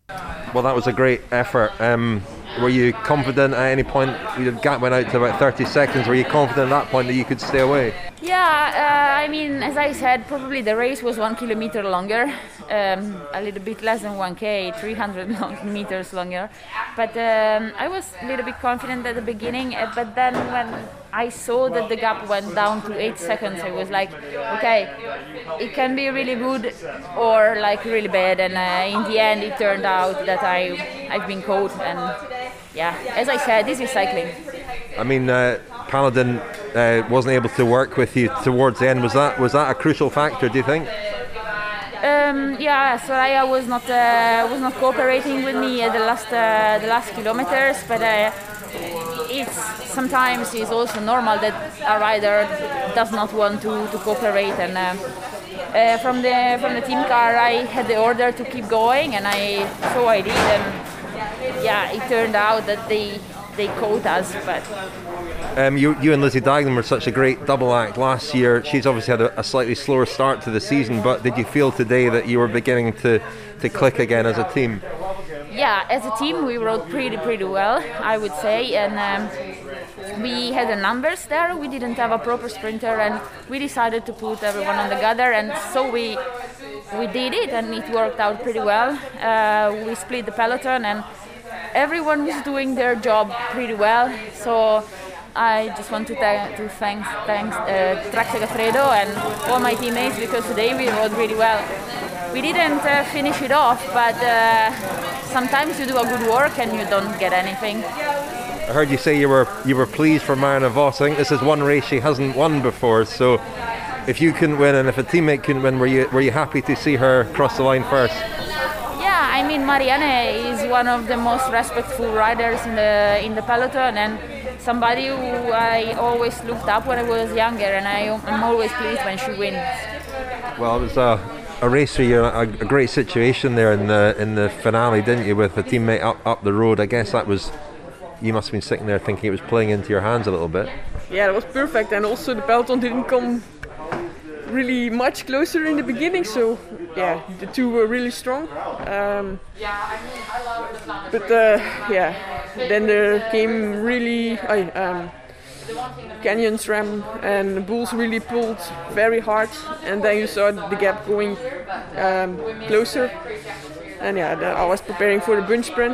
Well, that was a great effort. Um, were you confident at any point? The gap went out to about thirty seconds. Were you confident at that point that you could stay away? Yeah, uh, I mean, as I said, probably the race was one kilometer longer, um, a little bit less than one K, three hundred long meters longer. But um, I was a little bit confident at the beginning, uh, but then when I saw that the gap went down to eight seconds, I was like, okay, it can be really good or like really bad. And uh, in the end, it turned out that I, I've been caught. And yeah, as I said, this is cycling. I mean, uh, Paladin uh, wasn't able to work with you towards the end. Was that was that a crucial factor, do you think? Um, yeah, Soraya was not uh, was not cooperating with me at the last uh, the last kilometers, but uh, it's sometimes it's also normal that a rider does not want to, to cooperate. And uh, uh, from the from the team car, I had the order to keep going, and I so I did. And yeah, it turned out that they they caught us, but. Um, you, you and Lizzie Deignan were such a great double act last year. She's obviously had a, a slightly slower start to the season, but did you feel today that you were beginning to, to click again as a team? Yeah, as a team we rode pretty pretty well, I would say, and um, we had the numbers there. We didn't have a proper sprinter, and we decided to put everyone on together, and so we we did it, and it worked out pretty well. Uh, we split the peloton, and everyone was doing their job pretty well. So I just want to, th- to thank thanks uh, Trek Segafredo and all my teammates, because today we rode really well. We didn't uh, finish it off, but uh, sometimes you do a good work and you don't get anything. I heard you say you were you were pleased for Marianne Vos. I think this is one race she hasn't won before, so if you couldn't win and if a teammate couldn't win, were you were you happy to see her cross the line first? Yeah, I mean, Marianne is one of the most respectful riders in the in the peloton, and somebody who I always looked up when I was younger, and I, I'm always pleased when she wins. Well, it was a, a race for you, a, a great situation there in the in the finale, didn't you, with a teammate up, up the road. I guess that was, you must have been sitting there thinking it was playing into your hands a little bit. Yeah, it was perfect, and also the peloton didn't come really much closer in the beginning, so yeah, the two were really strong. Um, but uh, yeah, then there came really uh, um, Canyon SRAM, and Bulls really pulled very hard, and then you saw the gap going um, closer. And yeah, the, I was preparing for the bunch sprint,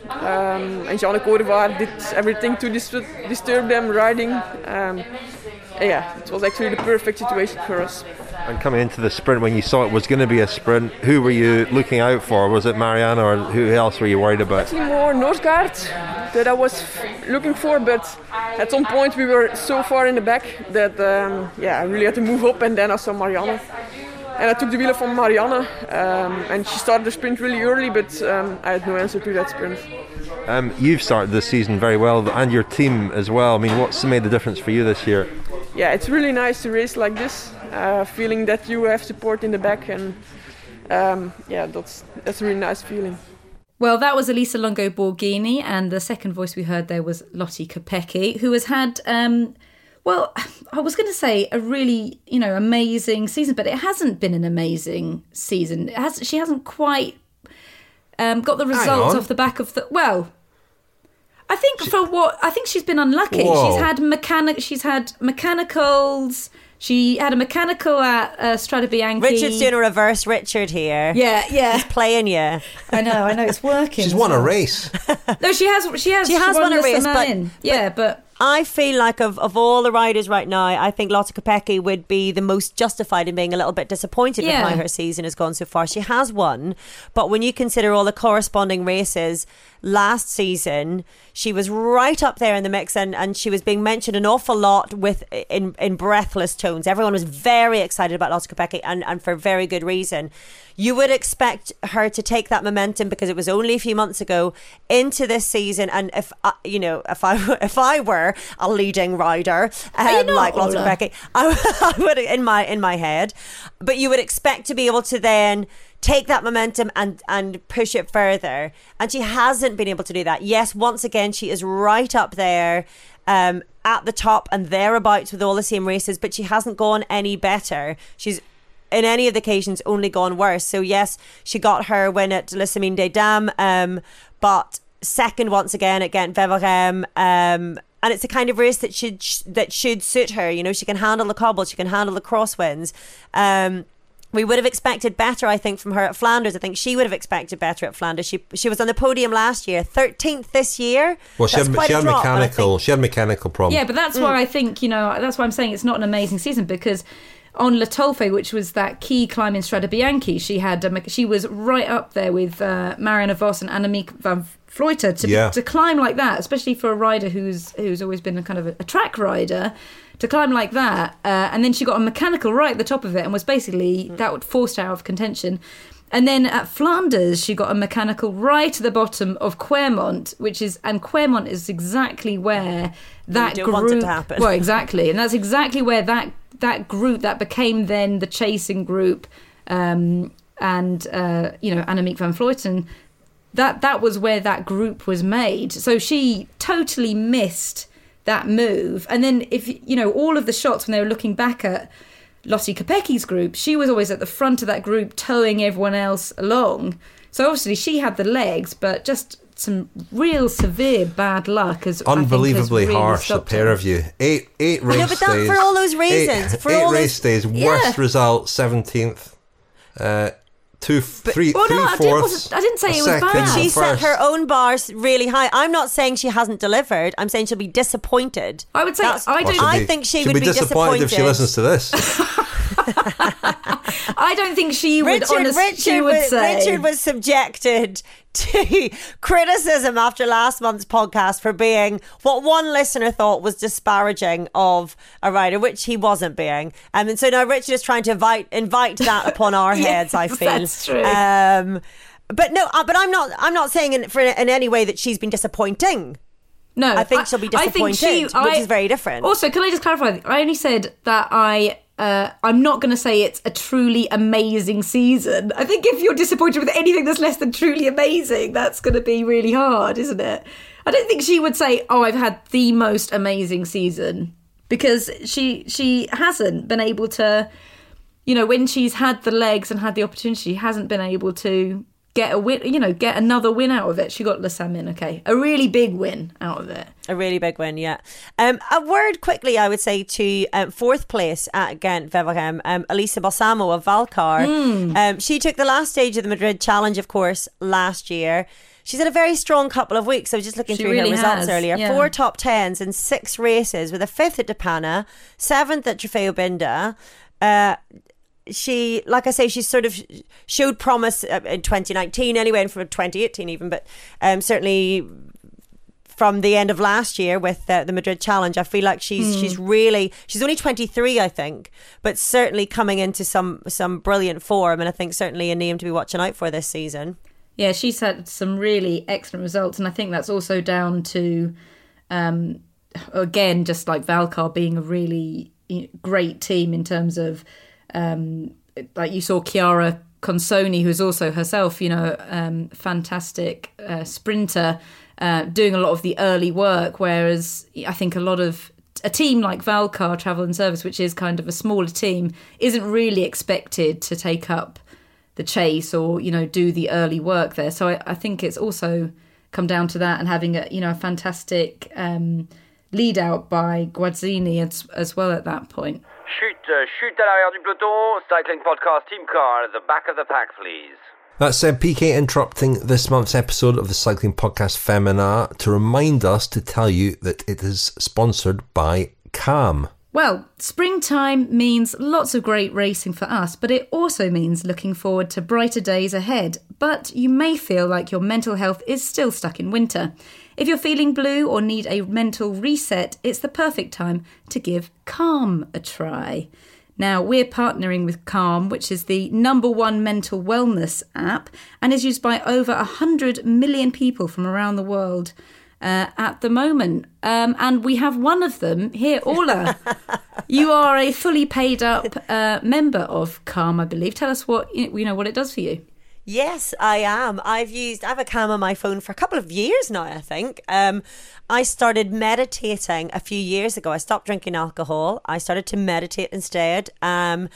um, and Janneke Odevaart did everything to dis- disturb them riding. Um, Yeah, it was actually the perfect situation for us. And coming into the sprint, when you saw it was going to be a sprint, who were you looking out for? Was it Marianne, or who else were you worried about? Actually more Noordgaard that I was looking for, but at some point we were so far in the back that um, yeah, I really had to move up, and then I saw Marianne. And I took the wheel from Marianne, um, and she started the sprint really early, but um, I had no answer to that sprint. Um, you've started this season very well, and your team as well. I mean, what's made the difference for you this year? Yeah, it's really nice to race like this, uh, feeling that you have support in the back, and um, yeah, that's that's a really nice feeling. Well, that was Elisa Longo Borghini, and the second voice we heard there was Lottie Kopecky, who has had, um, well, I was going to say a really, you know, amazing season, but it hasn't been an amazing season. It has, she hasn't quite um, got the results off the back of the, well, I think for what I think she's been unlucky. Whoa. She's had mechanic. She's had mechanicals. She had a mechanical at uh, Strade Bianchi. Richard's doing a reverse Richard here. Yeah, yeah. He's playing you. I know, I know. It's working. She's won a race. No, she has. She has. She has won a race, but, but yeah, but. I feel like of, of all the riders right now, I think Lotte Kopecky would be the most justified in being a little bit disappointed Yeah. with how her season has gone so far. She has won, but when you consider all the corresponding races last season, she was right up there in the mix, and, and she was being mentioned an awful lot with in, in breathless tones. Everyone was very excited about Lotte Kopecky, and, and for very good reason. You would expect her to take that momentum, because it was only a few months ago, into this season. And if I, you know, if I if I were a leading rider um, like Lotte Kopecky, I, I would in my in my head. But you would expect to be able to then take that momentum and and push it further. And she hasn't been able to do that. Yes, once again, she is right up there. Um, at the top and thereabouts with all the same races, but she hasn't gone any better. She's in any of the occasions only gone worse. So yes, she got her win at Le Semaine des Dames, um, but second once again at Ghent-Wevelgem. Um, and it's the kind of race that should that should suit her. You know, she can handle the cobble, she can handle the crosswinds. Um, we would have expected better, I think, from her at Flanders. I think she would have expected better at Flanders. She she was on the podium last year, thirteenth this year. Well, she That's had, quite she a had drop, mechanical. She had mechanical problems. Yeah, but that's why I think, you know, that's why I'm saying it's not an amazing season, because on Le Tolfe, which was that key climb in Strade Bianche, she had um, she was right up there with uh, Marianne Vos and Annemiek van Vleuten to Yeah. to climb like that, especially for a rider who's who's always been a kind of a, a track rider. To climb like that, uh, and then she got a mechanical right at the top of it, and was basically that would forced her out of contention. And then at Flanders, she got a mechanical right at the bottom of Quermont, which is and Quermont is exactly where that You group. don't want it to happen. Well, exactly, and that's exactly where that that group that became then the chasing group, um, and uh, you know Annemiek van Vleuten. That that was where that group was made. So she totally missed that move. And then if you know all of the shots when they were looking back at Lottie Kopecki's group, she was always at the front of that group towing everyone else along. So obviously she had the legs, but just some real severe bad luck as Unbelievably I think has really harsh, the stopped pair her. of you. Eight eight race know, but that- days. for all those reasons, Eight, for eight all race those- days. Worst Yeah. result, seventeenth. Uh, two, three, Well, no, three I didn't- fourths. wasn't- I didn't say a it was second, bad. a She set first. her own bars really high. I'm not saying she hasn't delivered. I'm saying she'll be disappointed. I would say That's- I Well, don't. she'll I be- think she she'll would be be disappointed if she disappointed. listens to this. I don't think she would. Richard, honest, Richard, she would was, say. Richard was subjected to criticism after last month's podcast for being what one listener thought was disparaging of a rider, which he wasn't being. Um, and so now Richard is trying to invite invite that upon our heads. I Yes, feel that's true. Um, but no, uh, but I'm not. I'm not saying in, for in any way that she's been disappointing. No, I think she'll be I think she- disappointed, which I- is very different. Also, can I just clarify? I only said that I. Uh, I'm not going to say it's a truly amazing season. I think if you're disappointed with anything that's less than truly amazing, that's going to be really hard, isn't it? I don't think she would say, "Oh, I've had the most amazing season," because she she hasn't been able to. You know, when she's had the legs and had the opportunity, she hasn't been able to get a win. You know, get another win out of it. She got Le Samin, okay, a really big win out of it. A really big win, yeah. Um, a word quickly, I would say, to um, fourth place at Ghent-Wevelgem, um, Elisa Balsamo of Valcar. Mm. Um, she took the last stage of the Madrid Challenge, of course, last year. She's had a very strong couple of weeks. I was just looking She through really her results has, earlier. yeah. Four top tens in six races, with a fifth at Depana, seventh at Trofeo Binda. Uh, she, like I say, she sort of showed promise uh, in twenty nineteen anyway, and for twenty eighteen even, but um, certainly from the end of last year with uh, the Madrid Challenge, I feel like she's Mm. she's really she's only twenty-three, I think, but certainly coming into some some brilliant form, and I think certainly a name to be watching out for this season. Yeah, she's had some really excellent results, and I think that's also down to, um, again, just like Valcar being a really great team in terms of, um, like you saw Chiara Consoni, who's also herself, you know, um, fantastic uh, sprinter, uh, doing a lot of the early work, whereas I think a lot of a team like Valcar Travel and Service, which is kind of a smaller team, isn't really expected to take up the chase or, you know, do the early work there. So I, I think it's also come down to that, and having a, you know, a fantastic um, lead out by Guazzini as, as well at that point. Chute, uh, chute à l'arrière du peloton, cycling podcast team car at the back of the pack, please. That's uh, P K interrupting this month's episode of the cycling podcast Femina to remind us to tell you that it is sponsored by Calm. Well, springtime means lots of great racing for us, but it also means looking forward to brighter days ahead. But you may feel like your mental health is still stuck in winter. If you're feeling blue or need a mental reset, it's the perfect time to give Calm a try. Now, we're partnering with Calm, which is the number one mental wellness app and is used by over one hundred million people from around the world. Uh, at the moment. Um, and we have one of them here, Orla. You are a fully paid up uh, member of Calm, I believe. Tell us what you know what it does for you. Yes, I am. I've used, I have a Calm on my phone for a couple of years now, I think. Um, I started meditating a few years ago. I stopped drinking alcohol. I started to meditate instead. Um,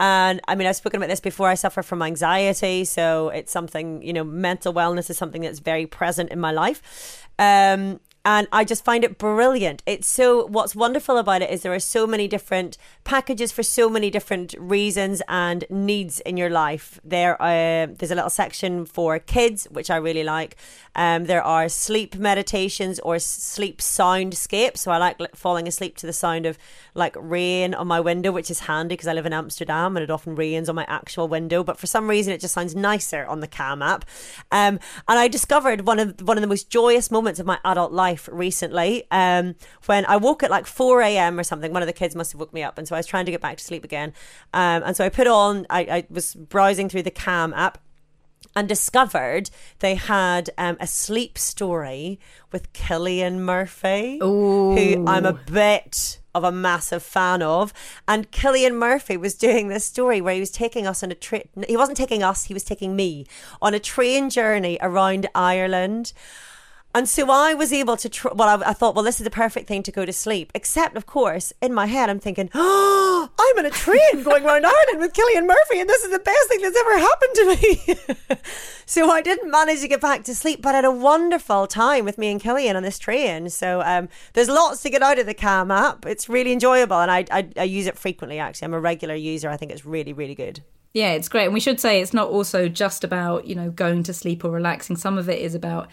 And I mean, I've spoken about this before. I suffer from anxiety. So it's something, you know, mental wellness is something that's very present in my life. Um, And I just find it brilliant. It's so, what's wonderful about it is there are so many different packages for so many different reasons and needs in your life. There, uh, there's a little section for kids, which I really like. Um, there are sleep meditations or sleep soundscapes. So I like falling asleep to the sound of like rain on my window, which is handy because I live in Amsterdam and it often rains on my actual window. But for some reason, it just sounds nicer on the Calm app. Um, and I discovered one of one of the most joyous moments of my adult life recently, um, when I woke at like four a.m. or something. One of the kids must have woke me up, and so I was trying to get back to sleep again. Um, and so I put on, I, I was browsing through the Calm app and discovered they had um, a sleep story with Cillian Murphy, Ooh. who I'm a bit of a massive fan of. And Cillian Murphy was doing this story where he was taking us on a train. He wasn't taking us, he was taking me on a train journey around Ireland. And so I was able to, tr- well, I, I thought, well, this is the perfect thing to go to sleep. Except, of course, in my head, I'm thinking, oh, I'm in a train going around Ireland with Cillian Murphy, and this is the best thing that's ever happened to me. So I didn't manage to get back to sleep, but I had a wonderful time with me and Cillian on this train. So um, there's lots to get out of the Calm app. It's really enjoyable, and I, I, I use it frequently, actually. I'm a regular user. I think it's really, really good. Yeah, it's great. And we should say it's not also just about, you know, going to sleep or relaxing. Some of it is about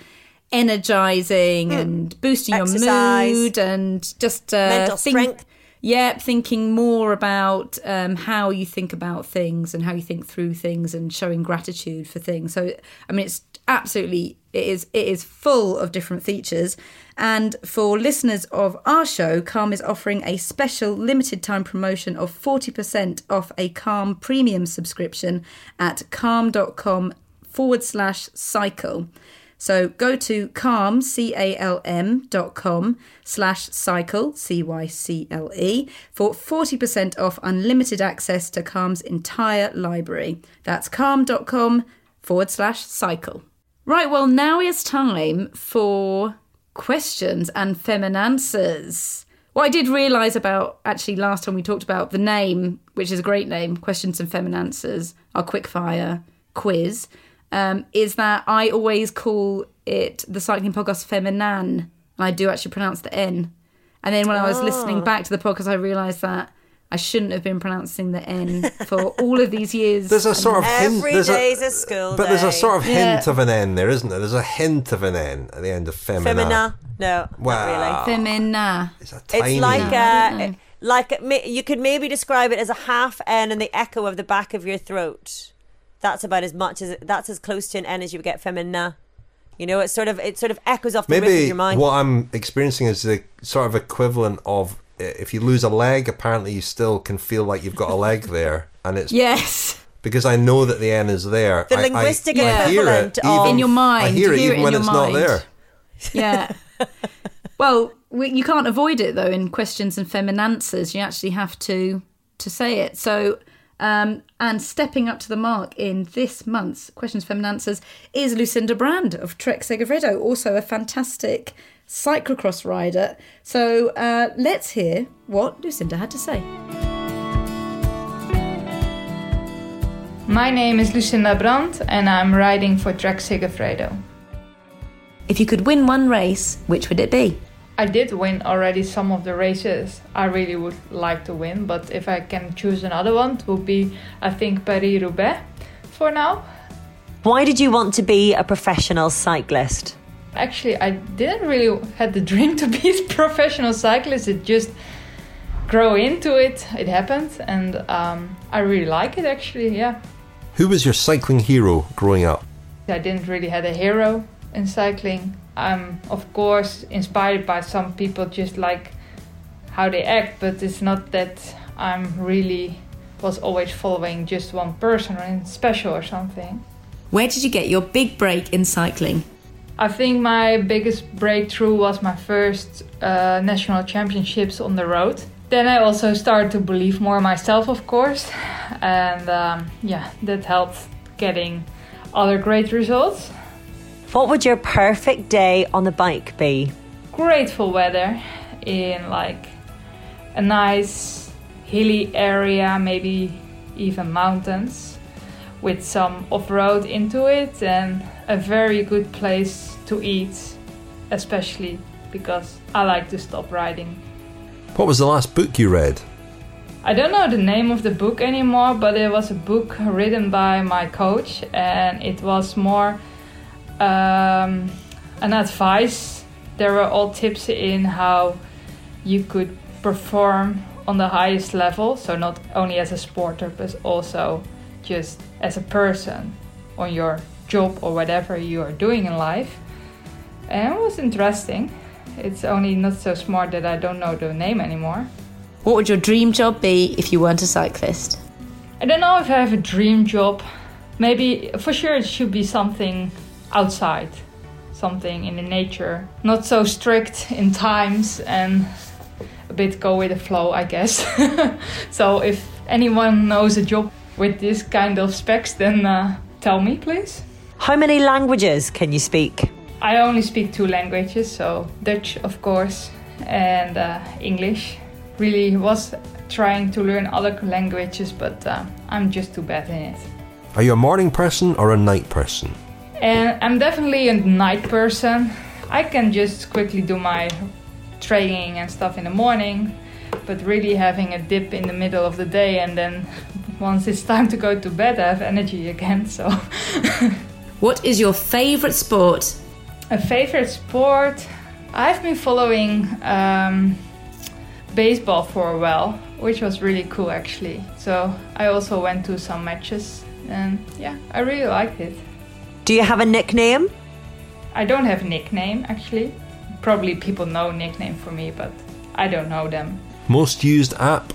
energizing mm. and boosting Exercise. your mood and just uh, mental think, strength. Yeah, thinking more about um, how you think about things and how you think through things and showing gratitude for things. So, I mean, it's absolutely, it is it is full of different features. And for listeners of our show, Calm is offering a special limited time promotion of forty percent off a Calm premium subscription at calm.com forward slash cycle. So go to calm, C A L M dot com slash cycle, C Y C L E, for forty percent off unlimited access to Calm's entire library. That's calm.com forward slash cycle. Right, well, now is time for questions and feminanswers. What I did realise about, actually, last time we talked about the name, which is a great name, Questions and Feminanswers, our quickfire quiz, Um, is that I always call it the Cycling Podcast Feminan, and I do actually pronounce the N. And then when I was Oh. listening back to the podcast, I realised that I shouldn't have been pronouncing the N for all of these years. There's a sort of hint. Every there's day's a, a school But there's a day. sort of Yeah. hint of an N there, isn't there? There's a hint of an N at the end of femina. Femina. No, Wow. not really. Femina. It's a tiny. It's like No, I don't a, know. like a, you could maybe describe it as a half N and the echo of the back of your throat. That's about as much as that's as close to an N as you would get femina. You know, it's sort of it sort of echoes off the roof of Maybe your mind. what I'm experiencing is the sort of equivalent of uh, if you lose a leg, apparently you still can feel like you've got a leg there, and it's Yes. because I know that the N is there. The I, linguistic I, I hear equivalent it of- even- In your mind. I hear You it hear even it in when your it's not mind. there. Yeah. Well, we, you can't avoid it, though, in questions and feminanswers. You actually have to to say it. So, um, and stepping up to the mark in this month's Questions Feminanswers is Lucinda Brand of Trek Segafredo, also a fantastic cyclocross rider. So uh, let's hear what Lucinda had to say. My name is Lucinda Brandt and I'm riding for Trek Segafredo. If you could win one race, which would it be? I did win already some of the races I really would like to win, but if I can choose another one, it would be, I think, Paris-Roubaix for now. Why did you want to be a professional cyclist? Actually, I didn't really had the dream to be a professional cyclist. It just grew into it. It happened, and um, I really like it, actually, yeah. Who was your cycling hero growing up? I didn't really have a hero in cycling. I'm, of course, inspired by some people, just like how they act, but it's not that I'm really was always following just one person or in special or something. Where did you get your big break in cycling? I think my biggest breakthrough was my first uh, national championships on the road. Then I also started to believe more in myself, of course, and um, yeah, that helped getting other great results. What would your perfect day on the bike be? Grateful weather in like a nice hilly area, maybe even mountains, with some off-road into it, and a very good place to eat, especially because I like to stop riding. What was the last book you read? I don't know the name of the book anymore, but it was a book written by my coach, and it was more um, an advice. There were all tips in how you could perform on the highest level, so not only as a sporter, but also just as a person on your job or whatever you are doing in life. And it was interesting. It's only not so smart that I don't know the name anymore. What would your dream job be if you weren't a cyclist? I don't know if I have a dream job. Maybe, for sure, it should be something outside, something in the nature. Not so strict in times and a bit go with the flow, I guess. So if anyone knows a job with this kind of specs, then uh, tell me, please. How many languages can you speak? I only speak two languages, so Dutch, of course, and uh, English. Really was trying to learn other languages, but uh, I'm just too bad in it. Are you a morning person or a night person? And I'm definitely a night person. I can just quickly do my training and stuff in the morning, but really having a dip in the middle of the day, and then once it's time to go to bed, I have energy again, so... What is your favourite sport? A favourite sport? I've been following um, baseball for a while, which was really cool actually. So I also went to some matches, and yeah, I really liked it. Do you have a nickname? I don't have a nickname actually. Probably people know a nickname for me, but I don't know them. Most used app?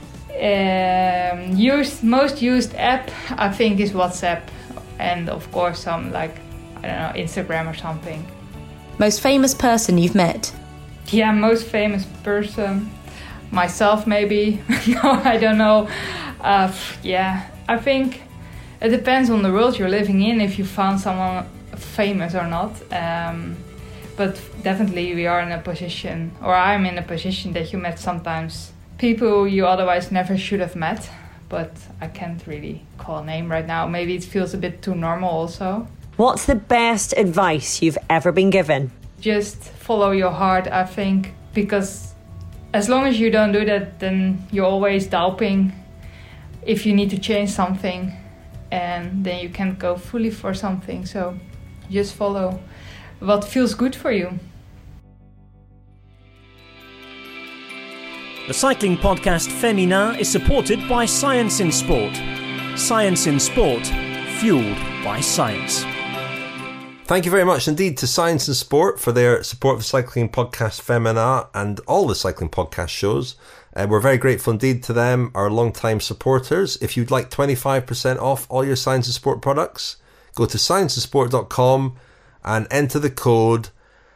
Um, used most used app I think is WhatsApp, and of course some like, I don't know, Instagram or something. Most famous person you've met? Yeah, most famous person. Myself maybe. No, I don't know. Uh, yeah, I think it depends on the world you're living in if you found someone famous or not. Um, but definitely we are in a position, or I'm in a position that you met sometimes people you otherwise never should have met. But I can't really call a name right now. Maybe it feels a bit too normal also. What's the best advice you've ever been given? Just follow your heart, I think, because as long as you don't do that, then you're always doubting if you need to change something, and then you can't go fully for something. So just follow what feels good for you. The cycling podcast Femina is supported by Science in Sport. Science in Sport, fueled by science. Thank you very much indeed to Science in Sport for their support of the cycling podcast Femina and all the cycling podcast shows. Uh, we're very grateful indeed to them, our long-time supporters. If you'd like twenty-five percent off all your Science in Sport products, go to science in sport dot com and enter the code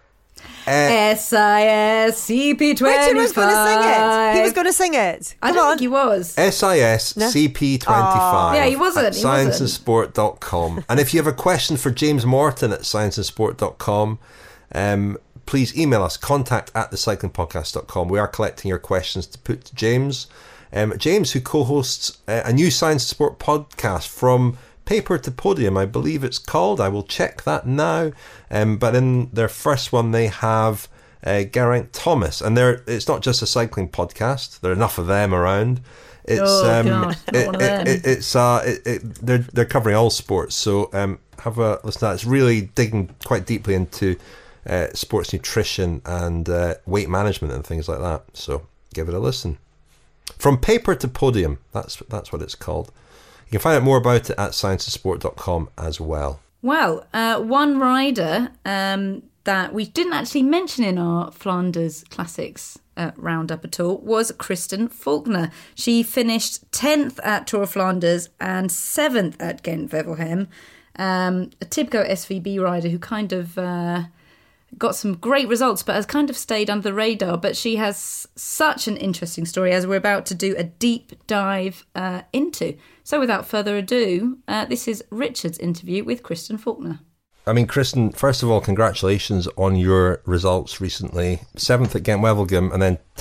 S I S C P twenty-five. Richard was going to sing it. He was going to sing it. I don't think he was. S I S C P twenty-five. Yeah, he wasn't. At He science in wasn't. sport dot com. And if you have a question for James Morton at science in sport dot com, um, please email us, contact at the cycling podcast dot com. We are collecting your questions to put to James. Um, James, who co-hosts uh, a new Science in Sport podcast from Paper to Podium, I believe it's called. I will check that now. Um, but in their first one, they have uh, Geraint Thomas, and they're it's not just a cycling podcast. There are enough of them around. It's Oh, um, God, not it, one of it, them. it, it's uh, it, it, they're they're covering all sports. So um, have a listen to that. It's really digging quite deeply into uh, sports nutrition and uh, weight management and things like that. So give it a listen. From Paper to Podium, that's that's what it's called. You can find out more about it at science in sport dot com as well. Well, uh, one rider um, that we didn't actually mention in our Flanders Classics uh, roundup at all was Kristen Faulkner. She finished tenth at Tour of Flanders and seventh at Gent-Wevelgem. Um, a typical S V B rider who kind of uh, got some great results but has kind of stayed under the radar. But she has such an interesting story, as we're about to do a deep dive uh, into. So without further ado, uh, this is Richard's interview with Kristen Faulkner. I mean, Kristen, first of all, congratulations on your results recently. Seventh at Gent-Wevelgem and then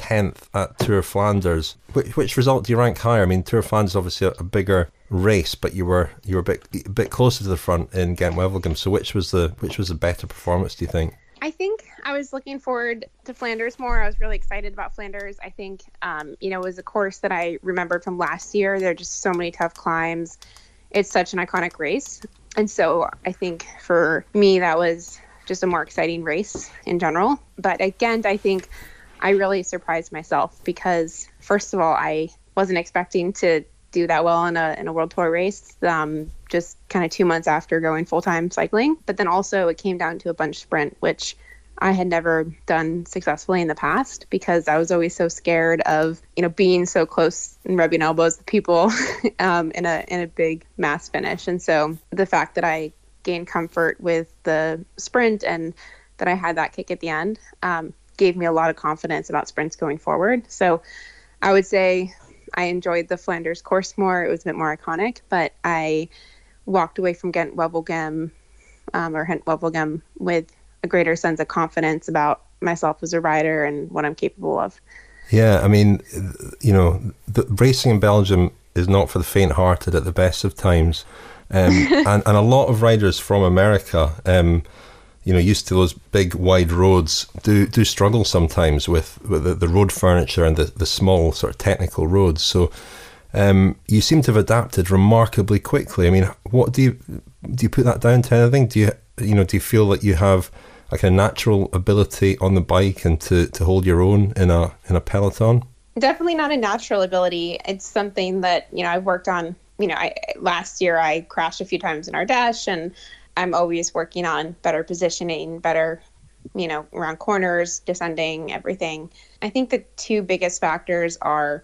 tenth at Tour Flanders. Which, which result do you rank higher? I mean, Tour Flanders is obviously a, a bigger race, but you were you were a bit a bit closer to the front in Ghent-Wevelgem. So which was the which was the better performance, do you think? I think I was looking forward to Flanders more. I was really excited about Flanders. I think, um, you know, it was a course that I remembered from last year. There are just so many tough climbs. It's such an iconic race. And so I think for me, that was just a more exciting race in general. But again, I think I really surprised myself because, first of all, I wasn't expecting to do that well in a in a World Tour race, um, just kind of two months after going full-time cycling. But then also it came down to a bunch sprint, which I had never done successfully in the past because I was always so scared of, you know, being so close and rubbing elbows with people um, in a in a big mass finish. And so the fact that I gained comfort with the sprint and that I had that kick at the end um, gave me a lot of confidence about sprints going forward. So I would say I enjoyed the Flanders course more. It was a bit more iconic, but I walked away from Ghent-Wevelgem um, or Ghent-Wevelgem with a greater sense of confidence about myself as a rider and what I'm capable of. Yeah, I mean, you know, the racing in Belgium is not for the faint-hearted at the best of times. Um, and, and a lot of riders from America, um, you know, used to those big wide roads, do do struggle sometimes with, with the, the road furniture and the, the small sort of technical roads. So um, you seem to have adapted remarkably quickly. I mean, what do you do? You put that down to anything? Do you you know do you feel that you have like a natural ability on the bike and to, to hold your own in a in a peloton? Definitely not a natural ability. It's something that, you know, I've worked on. You know, I last year I crashed a few times in Ardèche, and I'm always working on better positioning, better, you know, around corners, descending, everything. I think the two biggest factors are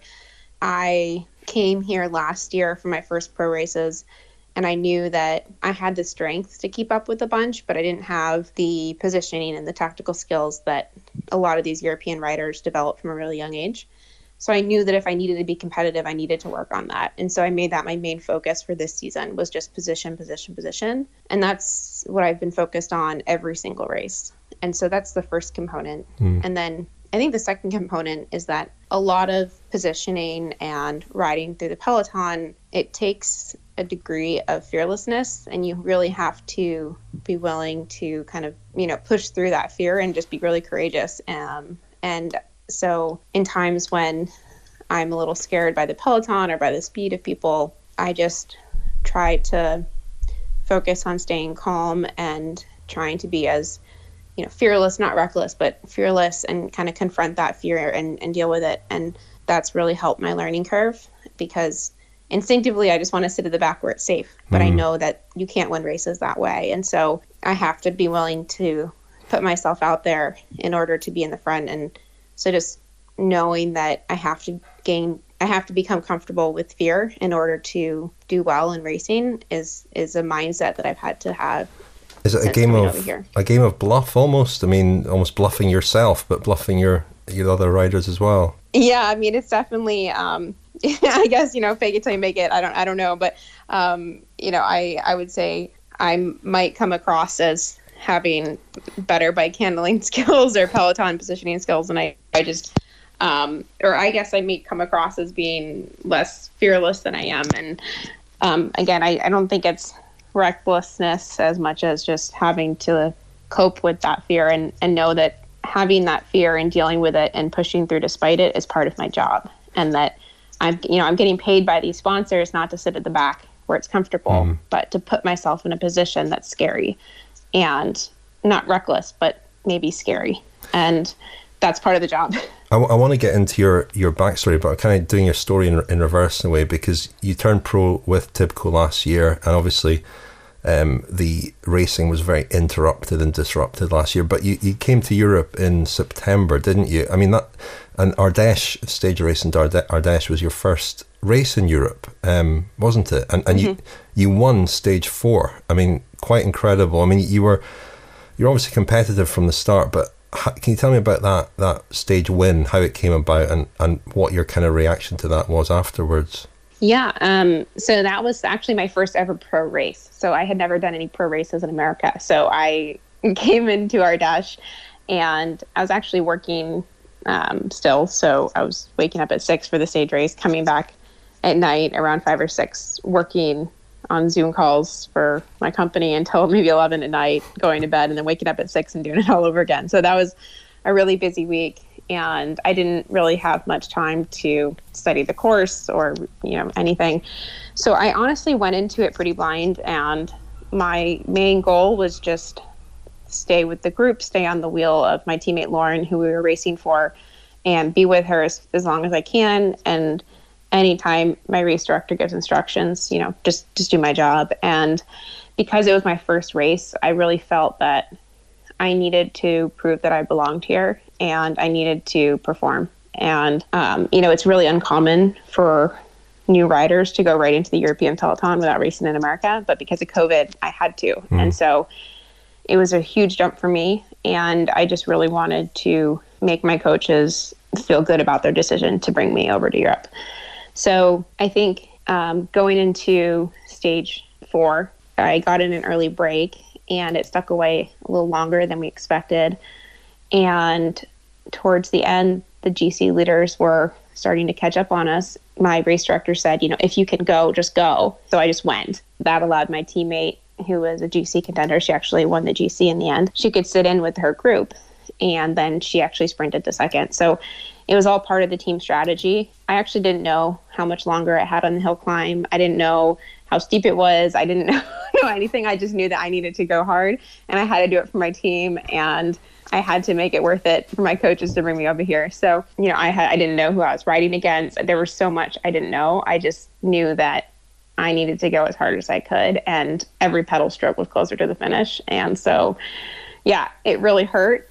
I came here last year for my first pro races, and I knew that I had the strength to keep up with a bunch, but I didn't have the positioning and the tactical skills that a lot of these European riders develop from a really young age. So I knew that if I needed to be competitive, I needed to work on that. And so I made that my main focus for this season was just position, position, position. And that's what I've been focused on every single race. And so that's the first component. Mm. And then I think the second component is that a lot of positioning and riding through the peloton, it takes a degree of fearlessness, and you really have to be willing to kind of, you know, push through that fear and just be really courageous. Um, and So in times when I'm a little scared by the peloton or by the speed of people, I just try to focus on staying calm and trying to be as, you know, fearless, not reckless, but fearless, and kind of confront that fear and, and deal with it. And that's really helped my learning curve, because instinctively I just want to sit at the back where it's safe. But mm. I know that you can't win races that way. And so I have to be willing to put myself out there in order to be in the front. And so just knowing that I have to gain, I have to become comfortable with fear in order to do well in racing is is a mindset that I've had to have. Is it a game of a game of bluff almost? I mean, almost bluffing yourself, but bluffing your your other riders as well. Yeah, I mean, it's definitely. Um, I guess, you know, fake it till you make it. I don't, I don't know, but um, you know, I I would say I might come across as having better bike handling skills or peloton positioning skills, and I, I just, um, or I guess I may come across as being less fearless than I am. And um, again, I, I don't think it's recklessness as much as just having to cope with that fear and, and know that having that fear and dealing with it and pushing through despite it is part of my job. And that I'm, you know, I'm getting paid by these sponsors not to sit at the back where it's comfortable, mm. but to put myself in a position that's scary and not reckless, but maybe scary. And that's part of the job. I, I want to get into your, your backstory, but I'm kind of doing your story in, in reverse in a way, because you turned pro with Tibco last year, and obviously um, the racing was very interrupted and disrupted last year, but you, you came to Europe in September, didn't you? I mean, that and Ardèche, stage race in Arde- Ardèche was your first race in Europe, um, wasn't it? And and mm-hmm. you you won stage four. I mean, quite incredible. I mean, you were you're obviously competitive from the start, but how, can you tell me about that that stage win, how it came about, and, and what your kind of reaction to that was afterwards? Yeah, um, so that was actually my first ever pro race. So I had never done any pro races in America. So I came into Ardèche, and I was actually working um, still. So I was waking up at six for the stage race, coming back at night around five or six, working on Zoom calls for my company until maybe eleven at night, going to bed, and then waking up at six and doing it all over again. So that was a really busy week, and I didn't really have much time to study the course or, you know, anything. So I honestly went into it pretty blind, and my main goal was just stay with the group, stay on the wheel of my teammate Lauren, who we were racing for, and be with her as, as long as I can. And anytime my race director gives instructions, you know, just, just do my job. And because it was my first race, I really felt that I needed to prove that I belonged here, and I needed to perform. And, um, you know, it's really uncommon for new riders to go right into the European peloton without racing in America. But because of COVID, I had to. Mm. And so it was a huge jump for me. And I just really wanted to make my coaches feel good about their decision to bring me over to Europe. So I think um, going into stage four, I got in an early break, and it stuck away a little longer than we expected. And towards the end, the G C leaders were starting to catch up on us. My race director said, you know, if you can go, just go. So I just went. That allowed my teammate, who was a G C contender, she actually won the G C in the end, she could sit in with her group. And then she actually sprinted to second. So it was all part of the team strategy. I actually didn't know how much longer I had on the hill climb. I didn't know how steep it was. I didn't know, know anything. I just knew that I needed to go hard, and I had to do it for my team, and I had to make it worth it for my coaches to bring me over here. So, you know, I had, I didn't know who I was riding against. There was so much I didn't know. I just knew that I needed to go as hard as I could, and every pedal stroke was closer to the finish. And so, yeah, it really hurt.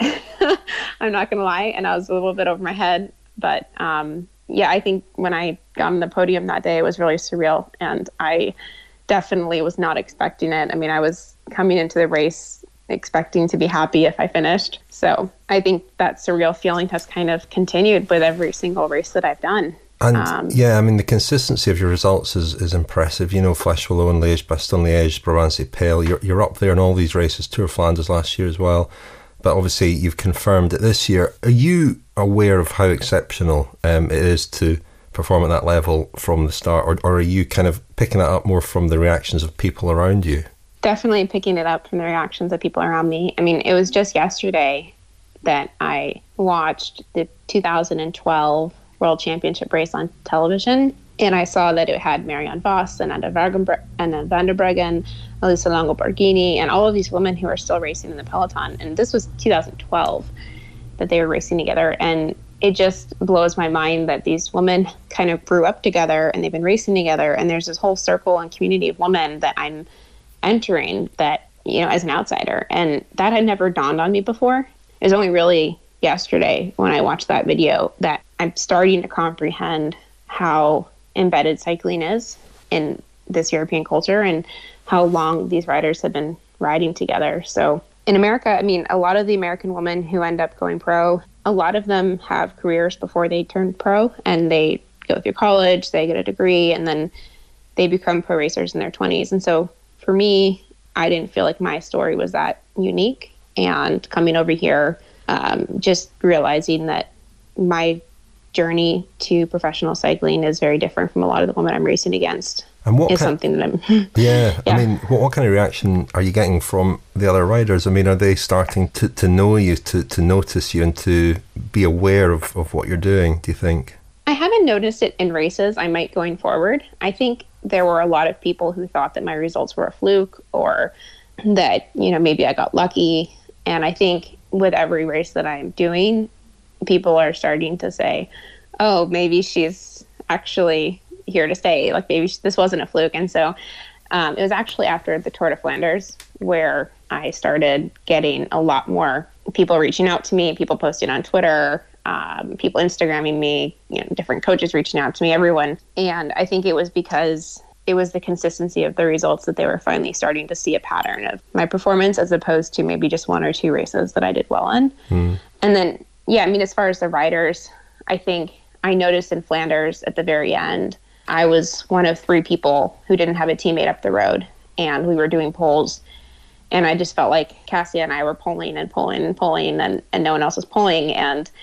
I'm not going to lie. And I was a little bit over my head. But um, yeah, I think when I got on the podium that day, it was really surreal. And I definitely was not expecting it. I mean, I was coming into the race expecting to be happy if I finished. So I think that surreal feeling has kind of continued with every single race that I've done. And um, yeah, I mean, the consistency of your results is, is impressive. You know, Flèche Wallonne, Liège, Bastogne-Liège, Brabantse-Pijl, you're, you're up there in all these races, Tour of Flanders last year as well. But obviously you've confirmed it this year. Are you aware of how exceptional um, it is to perform at that level from the start? Or, or are you kind of picking that up more from the reactions of people around you? Definitely picking it up from the reactions of people around me. I mean, it was just yesterday that I watched the two thousand twelve World Championship race on television, and I saw that it had Marianne Vos and Anna Van der Breggen, Elisa Longo Borghini, and all of these women who are still racing in the peloton. And this was two thousand twelve that they were racing together. And it just blows my mind that these women kind of grew up together and they've been racing together. And there's this whole circle and community of women that I'm entering that, you know, as an outsider. And that had never dawned on me before. It was only really yesterday when I watched that video that I'm starting to comprehend how embedded cycling is in this European culture and how long these riders have been riding together. So in America, I mean, a lot of the American women who end up going pro, a lot of them have careers before they turn pro, and they go through college, they get a degree, and then they become pro racers in their twenties. And so for me, I didn't feel like my story was that unique. And coming over here, um, just realizing that my journey to professional cycling is very different from a lot of the women I'm racing against. And what is kind, something that I'm yeah, yeah. I mean, what, what kind of reaction are you getting from the other riders? I mean, are they starting to, to know you, to, to notice you, and to be aware of, of what you're doing, do you think? I haven't noticed it in races. I might going forward. I think there were a lot of people who thought that my results were a fluke, or that, you know, maybe I got lucky. And I think with every race that I'm doing, people are starting to say, oh, maybe she's actually here to stay. Like, maybe this wasn't a fluke. And so um, it was actually after the Tour de Flanders where I started getting a lot more people reaching out to me, people posting on Twitter, um, people Instagramming me, you know, different coaches reaching out to me, everyone. And I think it was because it was the consistency of the results that they were finally starting to see a pattern of my performance, as opposed to maybe just one or two races that I did well in. Mm. And then, yeah, I mean, as far as the riders, I think I noticed in Flanders at the very end, I was one of three people who didn't have a teammate up the road, and we were doing polls. And I just felt like Cassia and I were pulling and pulling and pulling, and, and no one else was pulling. And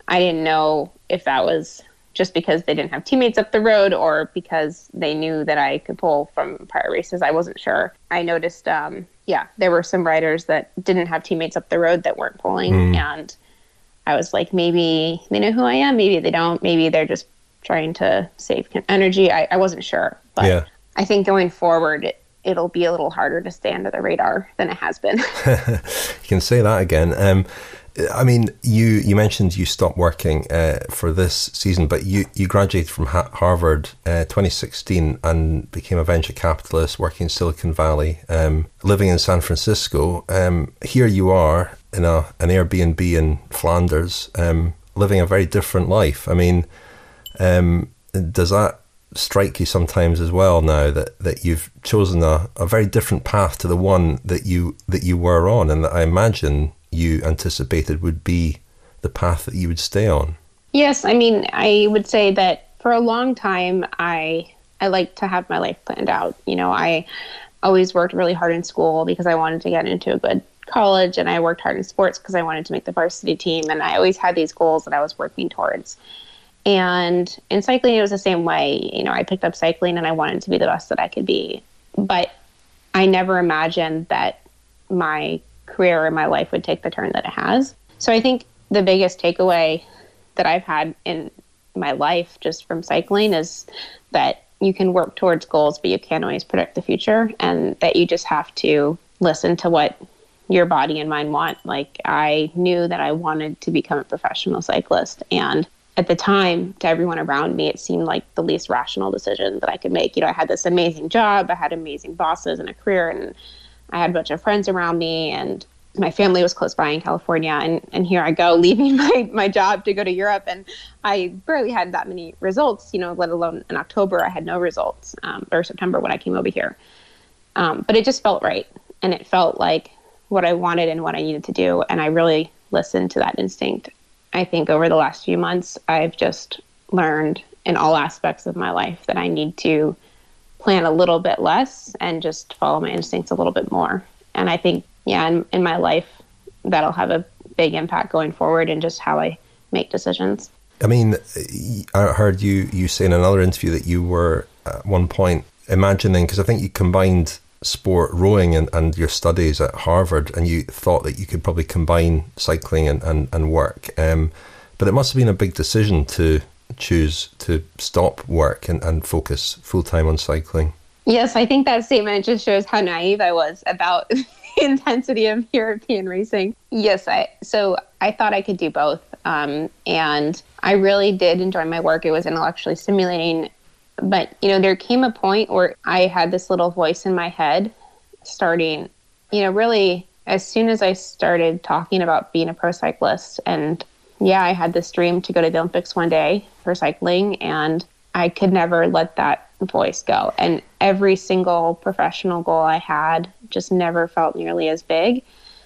I didn't know if that was just because they didn't have teammates up the road or because they knew that I could pull from prior races. I wasn't sure. I noticed, um, yeah, there were some riders that didn't have teammates up the road that weren't pulling. Mm. And I was like, maybe they know who I am. Maybe they don't. Maybe they're just trying to save energy. I, I wasn't sure. But yeah. I think going forward, it, it'll be a little harder to stay under the radar than it has been. You can say that again. Um, I mean, you, you mentioned you stopped working uh, for this season, but you, you graduated from ha- Harvard uh, twenty sixteen and became a venture capitalist working in Silicon Valley, um, living in San Francisco. Um, here you are in a an Airbnb in Flanders, um, living a very different life. I mean, um, does that strike you sometimes as well now that, that you've chosen a, a very different path to the one that you that you were on, and that I imagine you anticipated would be the path that you would stay on? Yes, I mean, I would say that for a long time, I I like to have my life planned out. You know, I always worked really hard in school because I wanted to get into a good college, and I worked hard in sports because I wanted to make the varsity team, and I always had these goals that I was working towards. And in cycling, it was the same way. You know, I picked up cycling and I wanted to be the best that I could be. But I never imagined that my career in my life would take the turn that it has. So I think the biggest takeaway that I've had in my life just from cycling is that you can work towards goals, but you can't always predict the future, and that you just have to listen to what your body and mind want. Like, I knew that I wanted to become a professional cyclist, and at the time, to everyone around me, it seemed like the least rational decision that I could make. You know, I had this amazing job, I had amazing bosses and a career, and I had a bunch of friends around me, and my family was close by in California. And, and here I go, leaving my, my job to go to Europe. And I barely had that many results, you know, let alone in October, I had no results, um, or September when I came over here. Um, but it just felt right. And it felt like what I wanted and what I needed to do. And I really listened to that instinct. I think over the last few months, I've just learned in all aspects of my life that I need to plan a little bit less and just follow my instincts a little bit more. And I think, yeah, in, in my life, that'll have a big impact going forward in just how I make decisions. I mean, I heard you, you say in another interview that you were at one point imagining, because I think you combined sport, rowing, and, and your studies at Harvard, and you thought that you could probably combine cycling and, and, and work. Um, but it must have been a big decision to choose to stop work and, and focus full-time on cycling. Yes, I think that statement just shows how naive I was about the intensity of European racing. Yes, I so I thought I could do both. Um, and I really did enjoy my work. It was intellectually stimulating. But, you know, there came a point where I had this little voice in my head starting, you know, really as soon as I started talking about being a pro cyclist. And yeah, I had this dream to go to the Olympics one day for cycling, and I could never let that voice go. And every single professional goal I had just never felt nearly as big.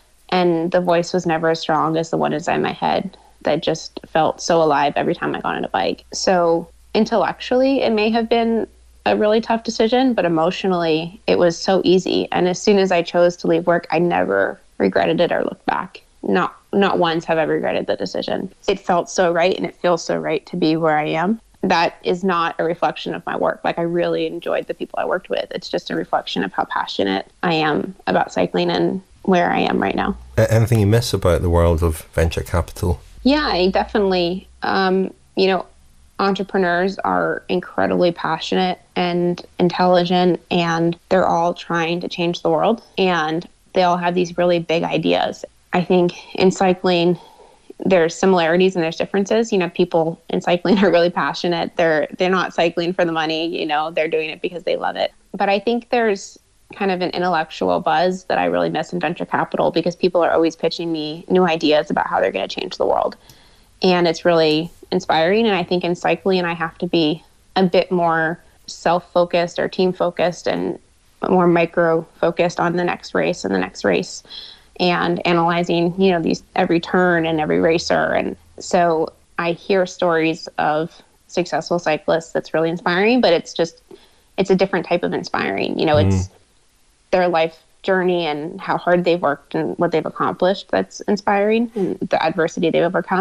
And the voice was never as strong as the one inside my head that just felt so alive every time I got on a bike. So intellectually, it may have been a really tough decision, but emotionally, it was so easy. And as soon as I chose to leave work, I never regretted it or looked back. Not not once have I regretted the decision. It felt so right, and it feels so right to be where I am. That is not a reflection of my work. Like, I really enjoyed the people I worked with. It's just a reflection of how passionate I am about cycling and where I am right now. Anything you miss about the world of venture capital? Yeah, I definitely, um, you know, entrepreneurs are incredibly passionate and intelligent, and they're all trying to change the world, and they all have these really big ideas. I think in cycling, there's similarities and there's differences. You know, people in cycling are really passionate. They're they're not cycling for the money, you know, they're doing it because they love it. But I think there's kind of an intellectual buzz that I really miss in venture capital, because people are always pitching me new ideas about how they're going to change the world. And it's really inspiring. And I think in cycling, I have to be a bit more self-focused or team-focused and more micro-focused on the next race and the next race, and analyzing, you know, these every turn and every racer. And so I hear stories of successful cyclists that's really inspiring, but it's just, it's a different type of inspiring. You know, mm. it's their life journey and how hard they've worked and what they've accomplished that's inspiring, and the adversity they've overcome.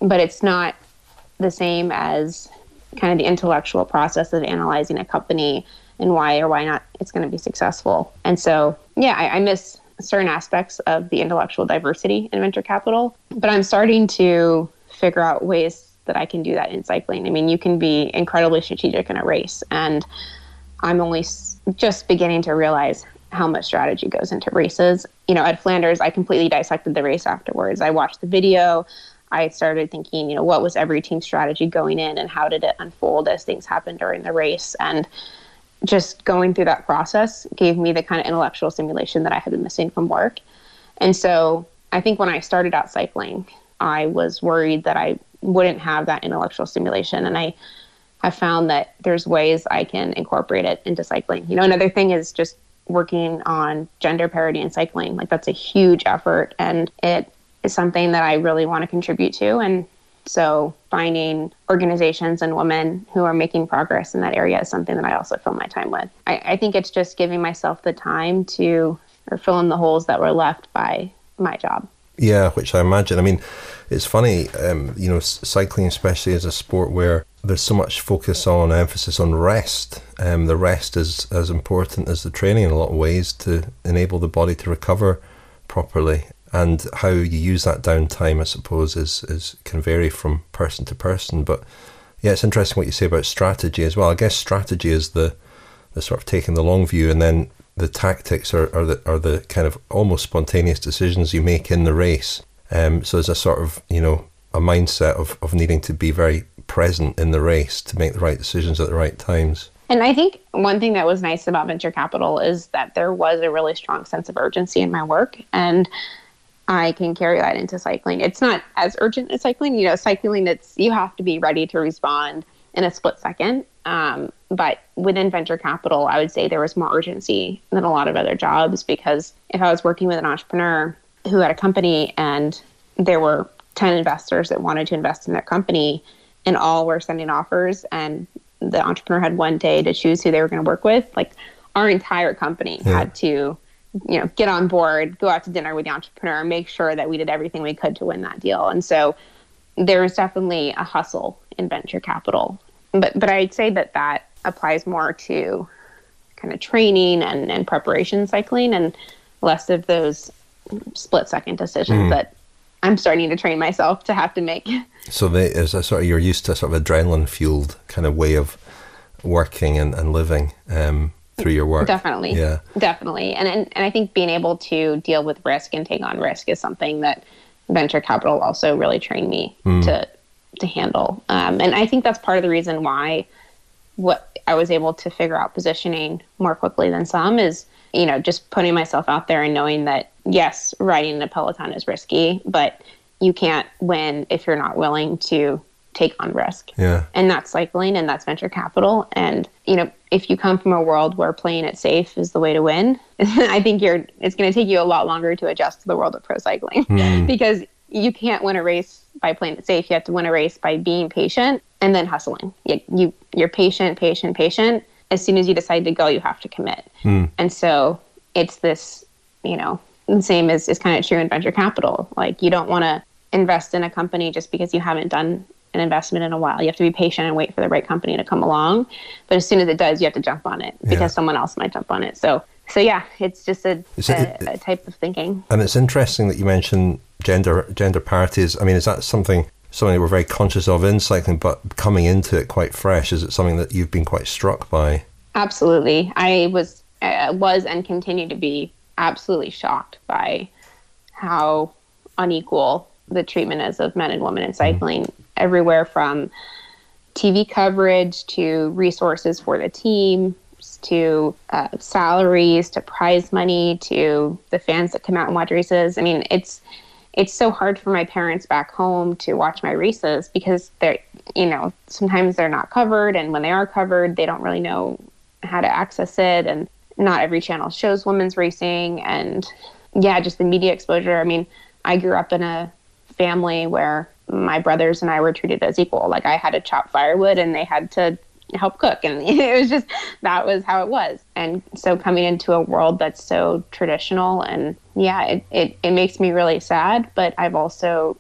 but it's not the same as kind of the intellectual process of analyzing a company and why or why not it's going to be successful. And so, yeah, I, I miss certain aspects of the intellectual diversity in venture capital, but I'm starting to figure out ways that I can do that in cycling. I mean, you can be incredibly strategic in a race, and I'm only s- just beginning to realize how much strategy goes into races. You know, at Flanders, I completely dissected the race afterwards. I watched the video. I started thinking, you know, what was every team's strategy going in and how did it unfold as things happened during the race? And just going through that process gave me the kind of intellectual stimulation that I had been missing from work. And so I think when I started out cycling, I was worried that I wouldn't have that intellectual stimulation. And I have found that there's ways I can incorporate it into cycling. You know, another thing is just working on gender parity in cycling. Like, that's a huge effort, and it is something that I really want to contribute to. And so finding organizations and women who are making progress in that area is something that I also fill my time with. I, I think it's just giving myself the time to or fill in the holes that were left by my job. Yeah, which I imagine. I mean, it's funny, um, you know, cycling, especially as a sport where there's so much focus on emphasis on rest. Um, the rest is as important as the training in a lot of ways to enable the body to recover properly. And how you use that downtime, I suppose, is, is can vary from person to person. But yeah, it's interesting what you say about strategy as well. I guess strategy is the, the sort of taking the long view, and then the tactics are, are the are the kind of almost spontaneous decisions you make in the race. Um, so there's a sort of, you know, a mindset of, of needing to be very present in the race to make the right decisions at the right times. And I think one thing that was nice about venture capital is that there was a really strong sense of urgency in my work, and I can carry that into cycling. It's not as urgent as cycling. You know, cycling, it's you have to be ready to respond in a split second. Um, but within venture capital, I would say there was more urgency than a lot of other jobs, because if I was working with an entrepreneur who had a company and there were ten investors that wanted to invest in their company and all were sending offers, and the entrepreneur had one day to choose who they were going to work with, like, our entire company yeah. had to, you know, get on board, go out to dinner with the entrepreneur, make sure that we did everything we could to win that deal. And so there's definitely a hustle in venture capital. But but I'd say that that applies more to kind of training and, and preparation cycling, and less of those split second decisions mm. that I'm starting to train myself to have to make. So they, is a sort of, you're used to a sort of adrenaline fueled kind of way of working and, and living um, through your work. Definitely. Yeah. Definitely. And, and and I think being able to deal with risk and take on risk is something that venture capital also really trained me mm. to to handle. Um, and I think that's part of the reason why what I was able to figure out positioning more quickly than some is, you know, just putting myself out there and knowing that, yes, riding in a peloton is risky, but you can't win if you're not willing to take on risk. Yeah. And that's cycling, and that's venture capital. And, you know, if you come from a world where playing it safe is the way to win, I think you're it's going to take you a lot longer to adjust to the world of pro cycling mm. because you can't win a race by playing it safe. You have to win a race by being patient and then hustling. You, you, you're patient, patient, patient. As soon as you decide to go, you have to commit. Mm. And so it's this, you know, the same as is kind of true in venture capital. Like, you don't want to invest in a company just because you haven't done an investment in a while. You have to be patient and wait for the right company to come along. But as soon as it does, you have to jump on it because yeah. someone else might jump on it. So, so yeah, it's just a, it, a, a type of thinking. And it's interesting that you mentioned gender gender parities. I mean, is that something something we're very conscious of in cycling, but coming into it quite fresh? Is it something that you've been quite struck by? Absolutely. I was uh, was and continue to be absolutely shocked by how unequal the treatment is of men and women in cycling. Mm. Everywhere from T V coverage to resources for the team, to uh, salaries, to prize money, to the fans that come out and watch races. I mean, it's it's so hard for my parents back home to watch my races because they're, you know, sometimes they're not covered, and when they are covered, they don't really know how to access it, and not every channel shows women's racing, and yeah, just the media exposure. I mean, I grew up in a family where my brothers and I were treated as equal. Like, I had to chop firewood and they had to help cook, and it was just, that was how it was. And so coming into a world that's so traditional, and yeah, it, it, it makes me really sad, but I've also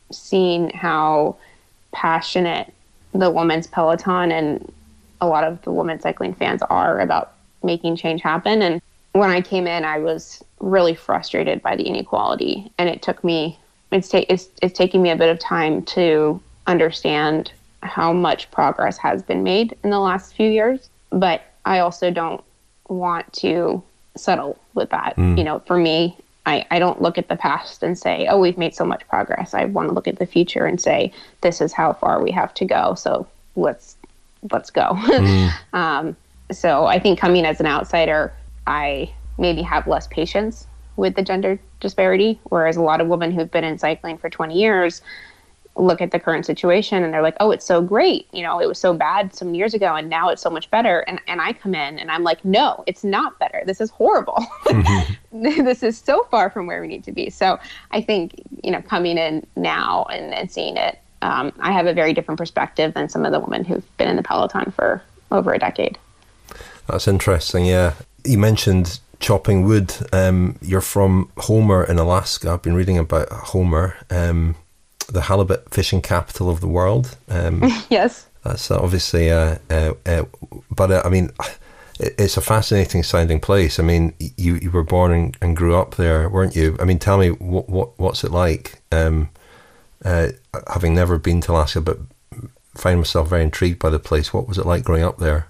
seen how passionate the women's peloton and a lot of the women's cycling fans are about making change happen. And when I came in, I was really frustrated by the inequality, and it took me it's, ta- it's, it's taking me a bit of time to understand how much progress has been made in the last few years. But I also don't want to settle with that. Mm. You know, for me, I, I don't look at the past and say, oh, we've made so much progress. I want to look at the future and say, this is how far we have to go. So let's let's go. Mm. um, so I think coming as an outsider, I maybe have less patience with the gender disparity, whereas a lot of women who've been in cycling for twenty years look at the current situation and they're like, oh, it's so great. You know, it was so bad some years ago and now it's so much better. And and I come in and I'm like, no, it's not better. This is horrible. Mm-hmm. This is so far from where we need to be. So I think, you know, coming in now and, and seeing it, um, I have a very different perspective than some of the women who've been in the peloton for over a decade. That's interesting, yeah. You mentioned chopping wood. Um, you're from Homer in Alaska. I've been reading about Homer. Um the halibut fishing capital of the world. Um, yes. That's obviously, uh, uh, uh, but uh, I mean, it, it's a fascinating sounding place. I mean, you, you were born and, and grew up there, weren't you? I mean, tell me, what, what what's it like, um, uh, having never been to Alaska, but find myself very intrigued by the place. What was it like growing up there?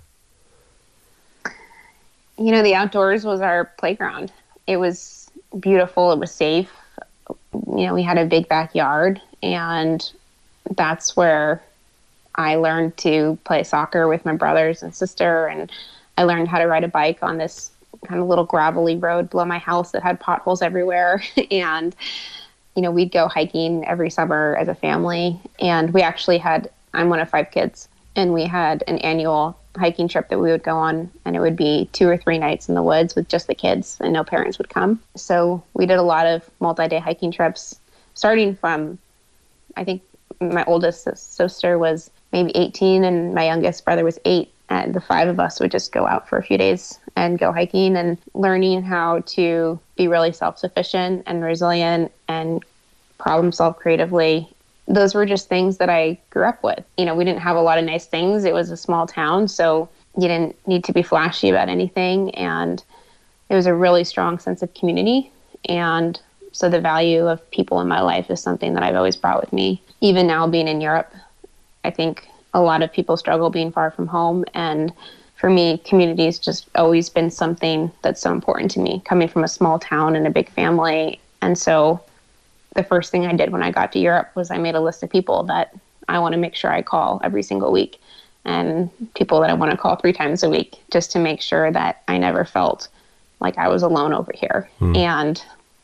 You know, the outdoors was our playground. It was beautiful. It was safe. You know, we had a big backyard, and that's where I learned to play soccer with my brothers and sister, and I learned how to ride a bike on this kind of little gravelly road below my house that had potholes everywhere. And, you know, we'd go hiking every summer as a family, and we actually had, I'm one of five kids, and we had an annual hiking trip that we would go on, and it would be two or three nights in the woods with just the kids, and no parents would come. So we did a lot of multi-day hiking trips, starting from, I think my oldest sister was maybe eighteen and my youngest brother was eight, and the five of us would just go out for a few days and go hiking, and learning how to be really self-sufficient and resilient and problem solve creatively. Those were just things that I grew up with. You know, we didn't have a lot of nice things. It was a small town, so you didn't need to be flashy about anything. And it was a really strong sense of community. And so the value of people in my life is something that I've always brought with me. Even now being in Europe, I think a lot of people struggle being far from home. And for me, community has just always been something that's so important to me, coming from a small town and a big family. And so the first thing I did when I got to Europe was I made a list of people that I want to make sure I call every single week, and people that I want to call three times a week, just to make sure that I never felt like I was alone over here. Mm. And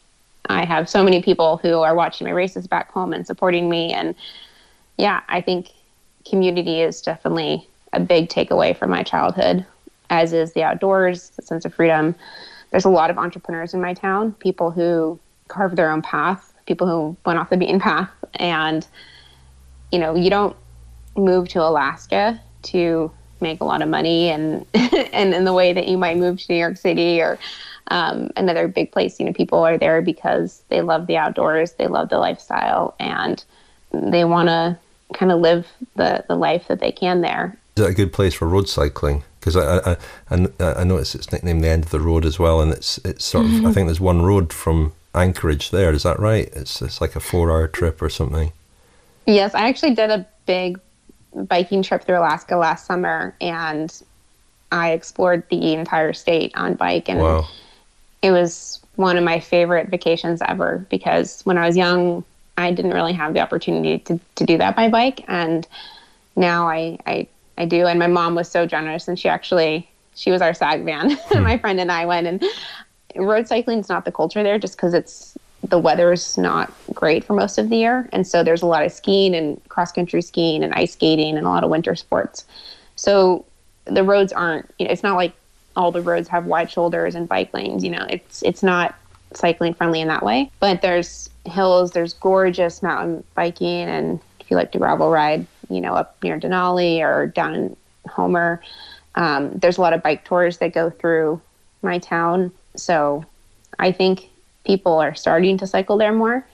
I have so many people who are watching my races back home and supporting me. And yeah, I think community is definitely a big takeaway from my childhood, as is the outdoors, the sense of freedom. There's a lot of entrepreneurs in my town, people who carve their own path, people who went off the beaten path. And, you know, you don't move to Alaska to make a lot of money and and in the way that you might move to New York City or um, another big place. You know, people are there because they love the outdoors, they love the lifestyle, and they want to kind of live the, the life that they can there. Is it a good place for road cycling? Because I, I I I noticed it's nicknamed the end of the road as well, and it's it's sort of, I think there's one road from Anchorage there, is that right? It's it's like a four hour trip or something. Yes, I actually did a big biking trip through Alaska last summer, and I explored the entire state on bike, and wow. It was one of my favorite vacations ever, because when I was young, I didn't really have the opportunity to, to do that by bike, and now I, I I do. And my mom was so generous, and she actually she was our SAG van. Hmm. My friend and I went, and road cycling is not the culture there, just because it's the weather's not great for most of the year. And so there's a lot of skiing and cross-country skiing and ice skating and a lot of winter sports. So the roads aren't, you know, it's not like all the roads have wide shoulders and bike lanes, you know, it's it's not cycling friendly in that way. But there's hills, there's gorgeous mountain biking, and if you like to gravel ride, you know, up near Denali or down in Homer, um, there's a lot of bike tours that go through my town. So I think people are starting to cycle there more,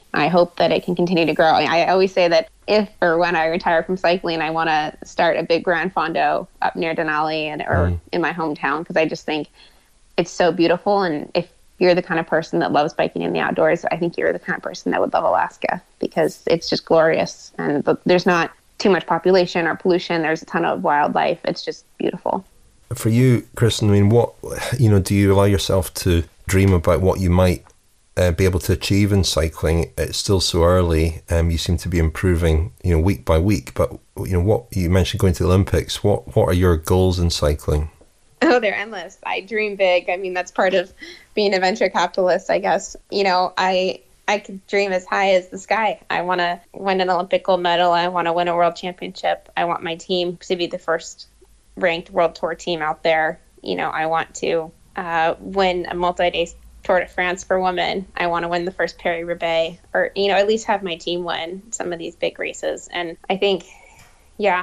I hope that it can continue to grow. I always say that if or when I retire from cycling, I want to start a big Gran Fondo up near Denali and or mm. in my hometown, because I just think it's so beautiful. And if you're the kind of person that loves biking in the outdoors, I think you're the kind of person that would love Alaska, because it's just glorious. And the, there's not too much population or pollution. There's a ton of wildlife. It's just beautiful. For you, Kristen, I mean, what, you know, do you allow yourself to dream about what you might uh, be able to achieve in cycling? It's still so early. Um, you seem to be improving, you know, week by week. But, you know, what you mentioned going to the Olympics, what, what are your goals in cycling? Oh, they're endless. I dream big. I mean, that's part of being a venture capitalist, I guess. You know, I I could dream as high as the sky. I want to win an Olympic gold medal. I want to win a world championship. I want my team to be the first ranked world tour team out there. You know, I want to uh, win a multi-day Tour de France for women. I want to win the first Paris-Roubaix, or, you know, at least have my team win some of these big races. And I think, yeah,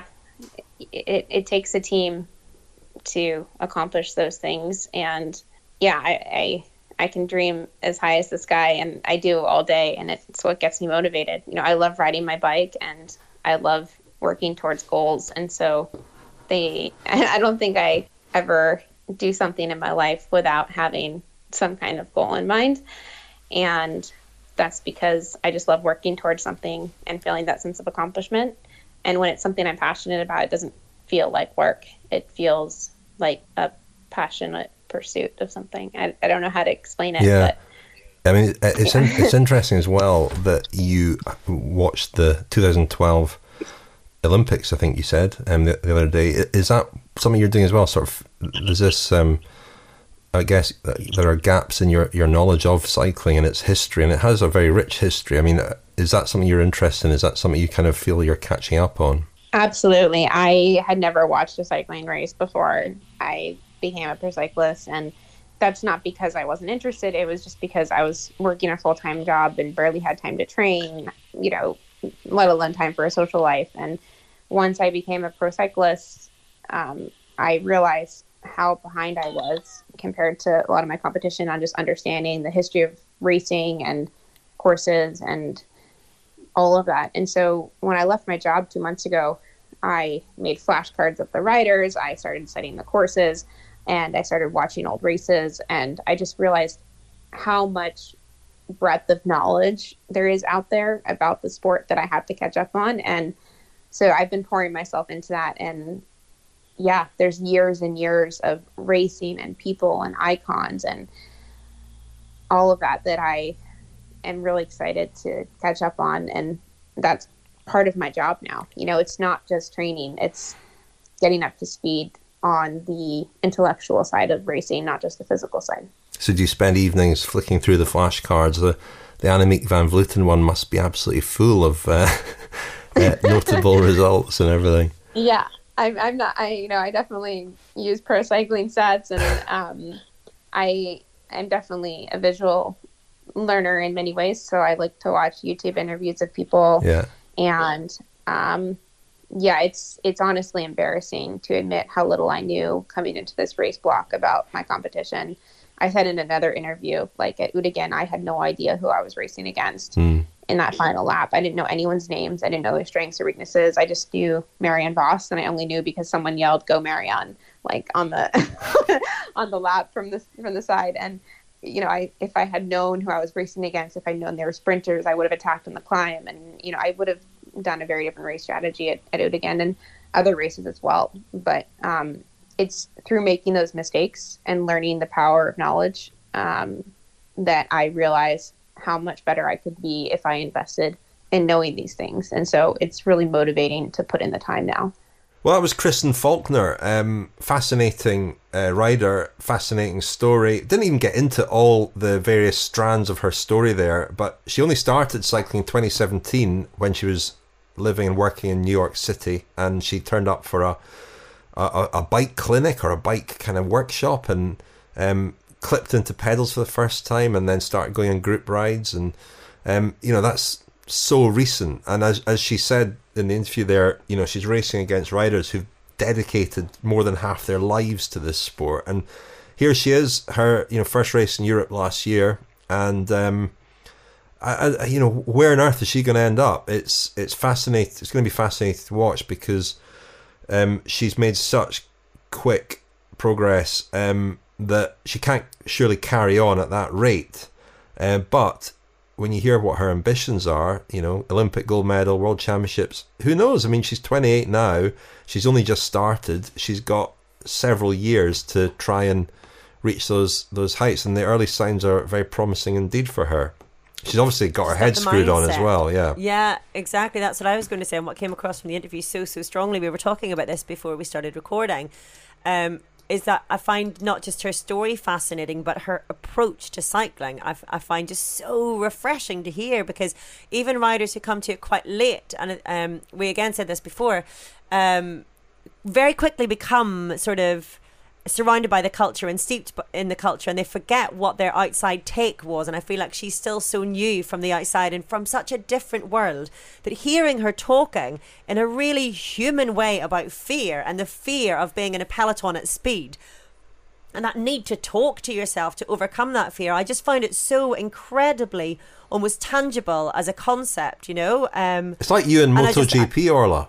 it, it takes a team to accomplish those things. And yeah, I, I I can dream as high as the sky, and I do all day, and it's what gets me motivated. You know, I love riding my bike, and I love working towards goals. And so they I don't think I ever do something in my life without having some kind of goal in mind. And that's because I just love working towards something and feeling that sense of accomplishment. And when it's something I'm passionate about, it doesn't feel like work. It feels like a passionate pursuit of something. I, I don't know how to explain it. Yeah. But, I mean, it's yeah. in, it's interesting as well that you watched the two thousand twelve Olympics, I think you said, um, the, the other day. Is that something you're doing as well? Sort of, is this, um, I guess there are gaps in your, your knowledge of cycling and its history, and it has a very rich history. I mean, is that something you're interested in? Is that something you kind of feel you're catching up on? Absolutely. I had never watched a cycling race before I became a pro cyclist, and that's not because I wasn't interested. It was just because I was working a full-time job and barely had time to train, you know, let alone time for a social life. And once I became a pro cyclist, um, I realized how behind I was compared to a lot of my competition on just understanding the history of racing and courses and all of that. And so when I left my job two months ago, I made flashcards of the riders, I started studying the courses, and I started watching old races, and I just realized how much breadth of knowledge there is out there about the sport that I have to catch up on. And so I've been pouring myself into that, and yeah, there's years and years of racing and people and icons and all of that that I am really excited to catch up on. And that's part of my job now. You know, it's not just training, it's getting up to speed on the intellectual side of racing, not just the physical side. So do you spend evenings flicking through the flashcards? The, the Annemiek van Vleuten one must be absolutely full of uh, uh, notable results and everything. Yeah, I'm, I'm not, I, you know, I definitely use pro cycling stats, and um, I am definitely a visual learner in many ways. So I like to watch YouTube interviews of people. Yeah. And um, yeah, it's it's honestly embarrassing to admit how little I knew coming into this race block about my competition. I said in another interview, like at Udegen, I had no idea who I was racing against mm. in that final lap. I didn't know anyone's names. I didn't know their strengths or weaknesses. I just knew Marianne Vos, and I only knew because someone yelled "Go Marianne!" like on the on the lap from the from the side. And you know, I if I had known who I was racing against, if I'd known they were sprinters, I would have attacked on the climb, and you know, I would have done a very different race strategy at, at Udegen and other races as well. But um, it's through making those mistakes and learning the power of knowledge um, that I realized how much better I could be if I invested in knowing these things. And so it's really motivating to put in the time now. Well, that was Kristen Faulkner, um, fascinating uh, rider, fascinating story. Didn't even get into all the various strands of her story there, but she only started cycling in twenty seventeen when she was living and working in New York City, and she turned up for a a, a bike clinic or a bike kind of workshop, and um, clipped into pedals for the first time, and then started going on group rides, and um, you know, that's so recent. And as as she said in the interview there, you know, she's racing against riders who've dedicated more than half their lives to this sport. And here she is, her, you know, first race in Europe last year, and um, I, I, you know, where on earth is she going to end up? It's it's fascinating. It's going to be fascinating to watch because um, she's made such quick progress um, that she can't surely carry on at that rate. Uh, but when you hear what her ambitions are, you know, Olympic gold medal, World Championships, who knows? I mean, she's twenty-eight now. She's only just started. She's got several years to try and reach those those heights, and the early signs are very promising indeed for her. She's obviously got She's her got head the screwed on as mindset. well, yeah. Yeah, exactly. That's what I was going to say, and what came across from the interview so, so strongly. We were talking about this before we started recording. Um, is that I find not just her story fascinating, but her approach to cycling I, I find just so refreshing to hear, because even riders who come to it quite late, and um, we again said this before, um, very quickly become sort of surrounded by the culture and steeped in the culture, and they forget what their outside take was. And I feel like she's still so new from the outside and from such a different world that hearing her talking in a really human way about fear and the fear of being in a peloton at speed and that need to talk to yourself to overcome that fear, I just find it so incredibly almost tangible as a concept, you know. Um, it's like you in and I just- MotoGP, Orla.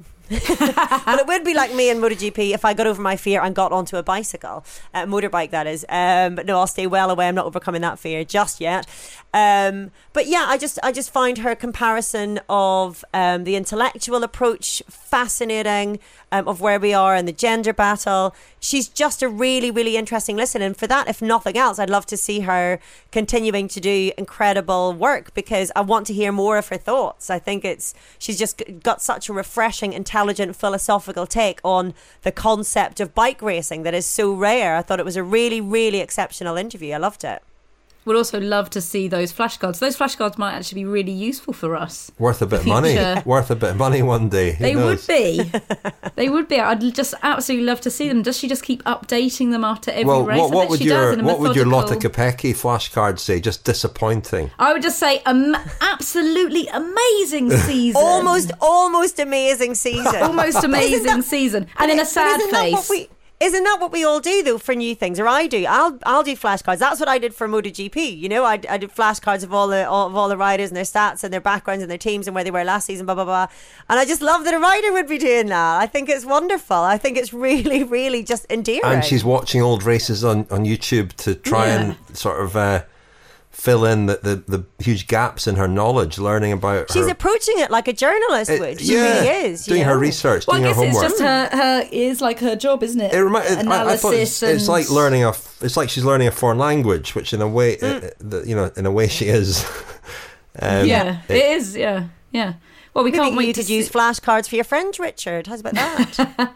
Well, it would be like me in MotoGP if I got over my fear and got onto a bicycle, a motorbike that is. Um, but no, I'll stay well away. I'm not overcoming that fear just yet. Um, but yeah, I just I just find her comparison of um, the intellectual approach fascinating, um, of where we are in the gender battle. She's just a really, really interesting listen. And for that, if nothing else, I'd love to see her continuing to do incredible work, because I want to hear more of her thoughts. I think it's she's just got such a refreshing, intelligent, philosophical take on the concept of bike racing that is so rare. I thought it was a really, really exceptional interview. I loved it. Would also love to see those flashcards. Those flashcards might actually be really useful for us. Worth a bit of money. Future. Worth a bit of money one day. Who They knows? would be. They would be. I'd just absolutely love to see them. Does she just keep updating them after every Well, race? what, I what bet would she your does in a what would your Lotte methodical- Kopecky flashcard say? Just disappointing. I would just say um, absolutely amazing season. Almost, almost amazing season. Almost amazing Isn't that- season. And in a But sad isn't that what face. we- Isn't that what we all do though for new things? Or I do. I'll I'll do flashcards. That's what I did for MotoGP. You know, I, I did flashcards of all the all, of all the riders and their stats and their backgrounds and their teams and where they were last season. Blah blah blah. And I just love that a rider would be doing that. I think it's wonderful. I think it's really, really just endearing. And she's watching old races on, on YouTube to try Yeah. and sort of uh, fill in the, the, the huge gaps in her knowledge, learning about She's her... approaching it like a journalist It- would. She yeah, really is. you doing her know? research, Well, I doing her guess it's homework. just her, her is like her job, isn't it? It remi- it- I, I thought it's, Analysis it's and- like learning a. f- It's like she's learning a foreign language, which in a way, Mm. uh, the, you know, in a way she is. um, yeah, it- it is. Yeah, yeah. Well, we Maybe can't wait you to could see- use flashcards for your French, Richard. How's about that?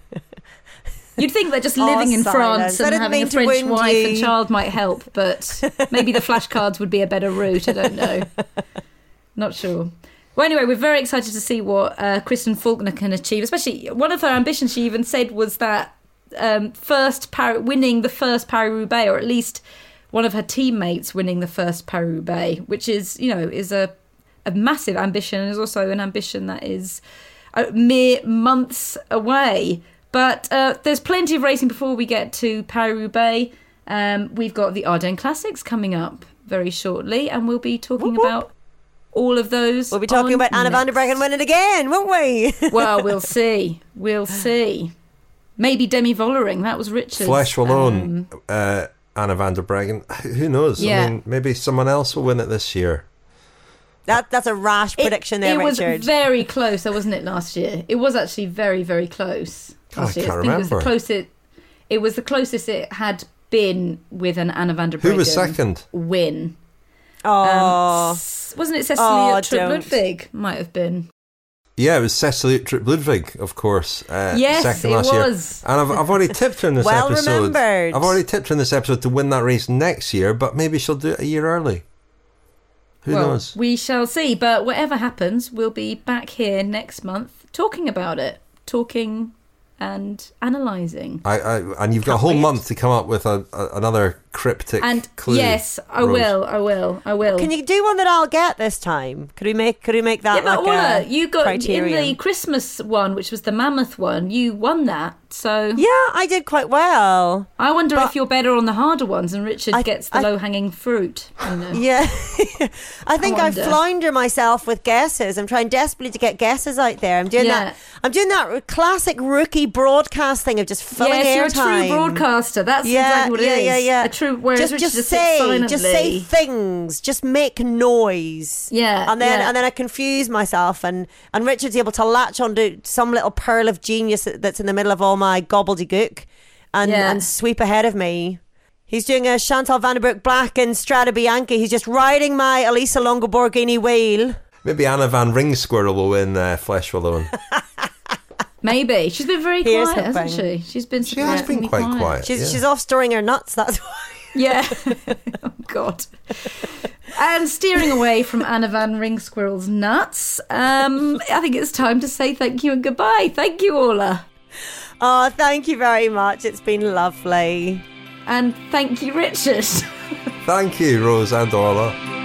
You'd think that just Oh, living in silence. France I and didn't having mean a to French wound wife you. and child might help, but maybe the flashcards would be a better route. I don't know. Not sure. Well, anyway, we're very excited to see what uh, Kristen Faulkner can achieve. Especially one of her ambitions, she even said, was that um, first Par- winning the first Paris-Roubaix, or at least one of her teammates winning the first Paris-Roubaix, which is, you know, is a a massive ambition, and is also an ambition that is uh, mere months away. But uh, there's plenty of racing before we get to Paris-Roubaix. Um, we've got the Ardennes Classics coming up very shortly, and we'll be talking about all of those. We'll be talking on about Anna van der Breggen winning again, won't we? Well, we'll see. We'll see. Maybe Demi Vollering. That was Richard's. Flesh will own um, uh, Anna van der Breggen. Who knows? Yeah. I mean, maybe someone else will win it this year. That that's a rash prediction there, it was Richard. very close, though, wasn't it, last year? It was actually very, very close. God, last I year. can't think it was the remember. closest. It was the closest it had been with an Anna van der Breggen Who was second? win. Oh, Um, s- wasn't it Cecilia Oh, Tripp don't. Ludwig? Might have been. Yeah, it was Cecilie Tripp Ludwig, of course. Uh, Yes, second it last was. year. And I've, I've already tipped her in this Well episode. remembered. I've already tipped her in this episode to win that race next year, but maybe she'll do it a year early. Who well, knows? we shall see. But whatever happens, we'll be back here next month talking about it. Talking and analysing. I, I and you've got a whole wait. month to come up with a, a, another cryptic And clue. yes, I Rose. will, I will, I will. Can you do one that I'll get this time? Could we make Could we make that Yeah, but like Ola, a you got criterion? in the Christmas one, which was the mammoth one. You won that, so yeah, I did quite well. I wonder But- if you're better on the harder ones, and Richard I- gets the I- low hanging fruit. You know? Yeah, I think I, wonder. flounder myself with guesses. I'm trying desperately to get guesses out there. I'm doing Yeah. that. I'm doing that classic rookie broadcast thing of just filling Yes, you're a airtime. true broadcaster. That's Yeah, exactly what it yeah, is. yeah, yeah. A true. Whereas just, Richard just just say, sits just say silently. things, just make noise. Yeah, and then yeah. and then I confuse myself, and and Richard's able to latch onto some little pearl of genius that- that's in the middle of all my gobbledygook, and Yeah. and sweep ahead of me. He's doing a Chantal Vandenbroek Black and Strada Bianchi. He's just riding my Elisa Longoborghini wheel. Maybe Anna Van Ring Squirrel will win uh, Flesh Wallowan. Maybe she's been very Here's quiet, hasn't hoping. she? She's been. She has been surprisingly quite quiet. She's yeah. she's off storing her nuts. That's why. Yeah. Oh God. And steering away from Anna Van Ring Squirrel's nuts, um, I think it's time to say thank you and goodbye. Thank you, Ola. Oh, thank you very much. It's been lovely. And thank you, Richard. Thank you, Rose and Orla.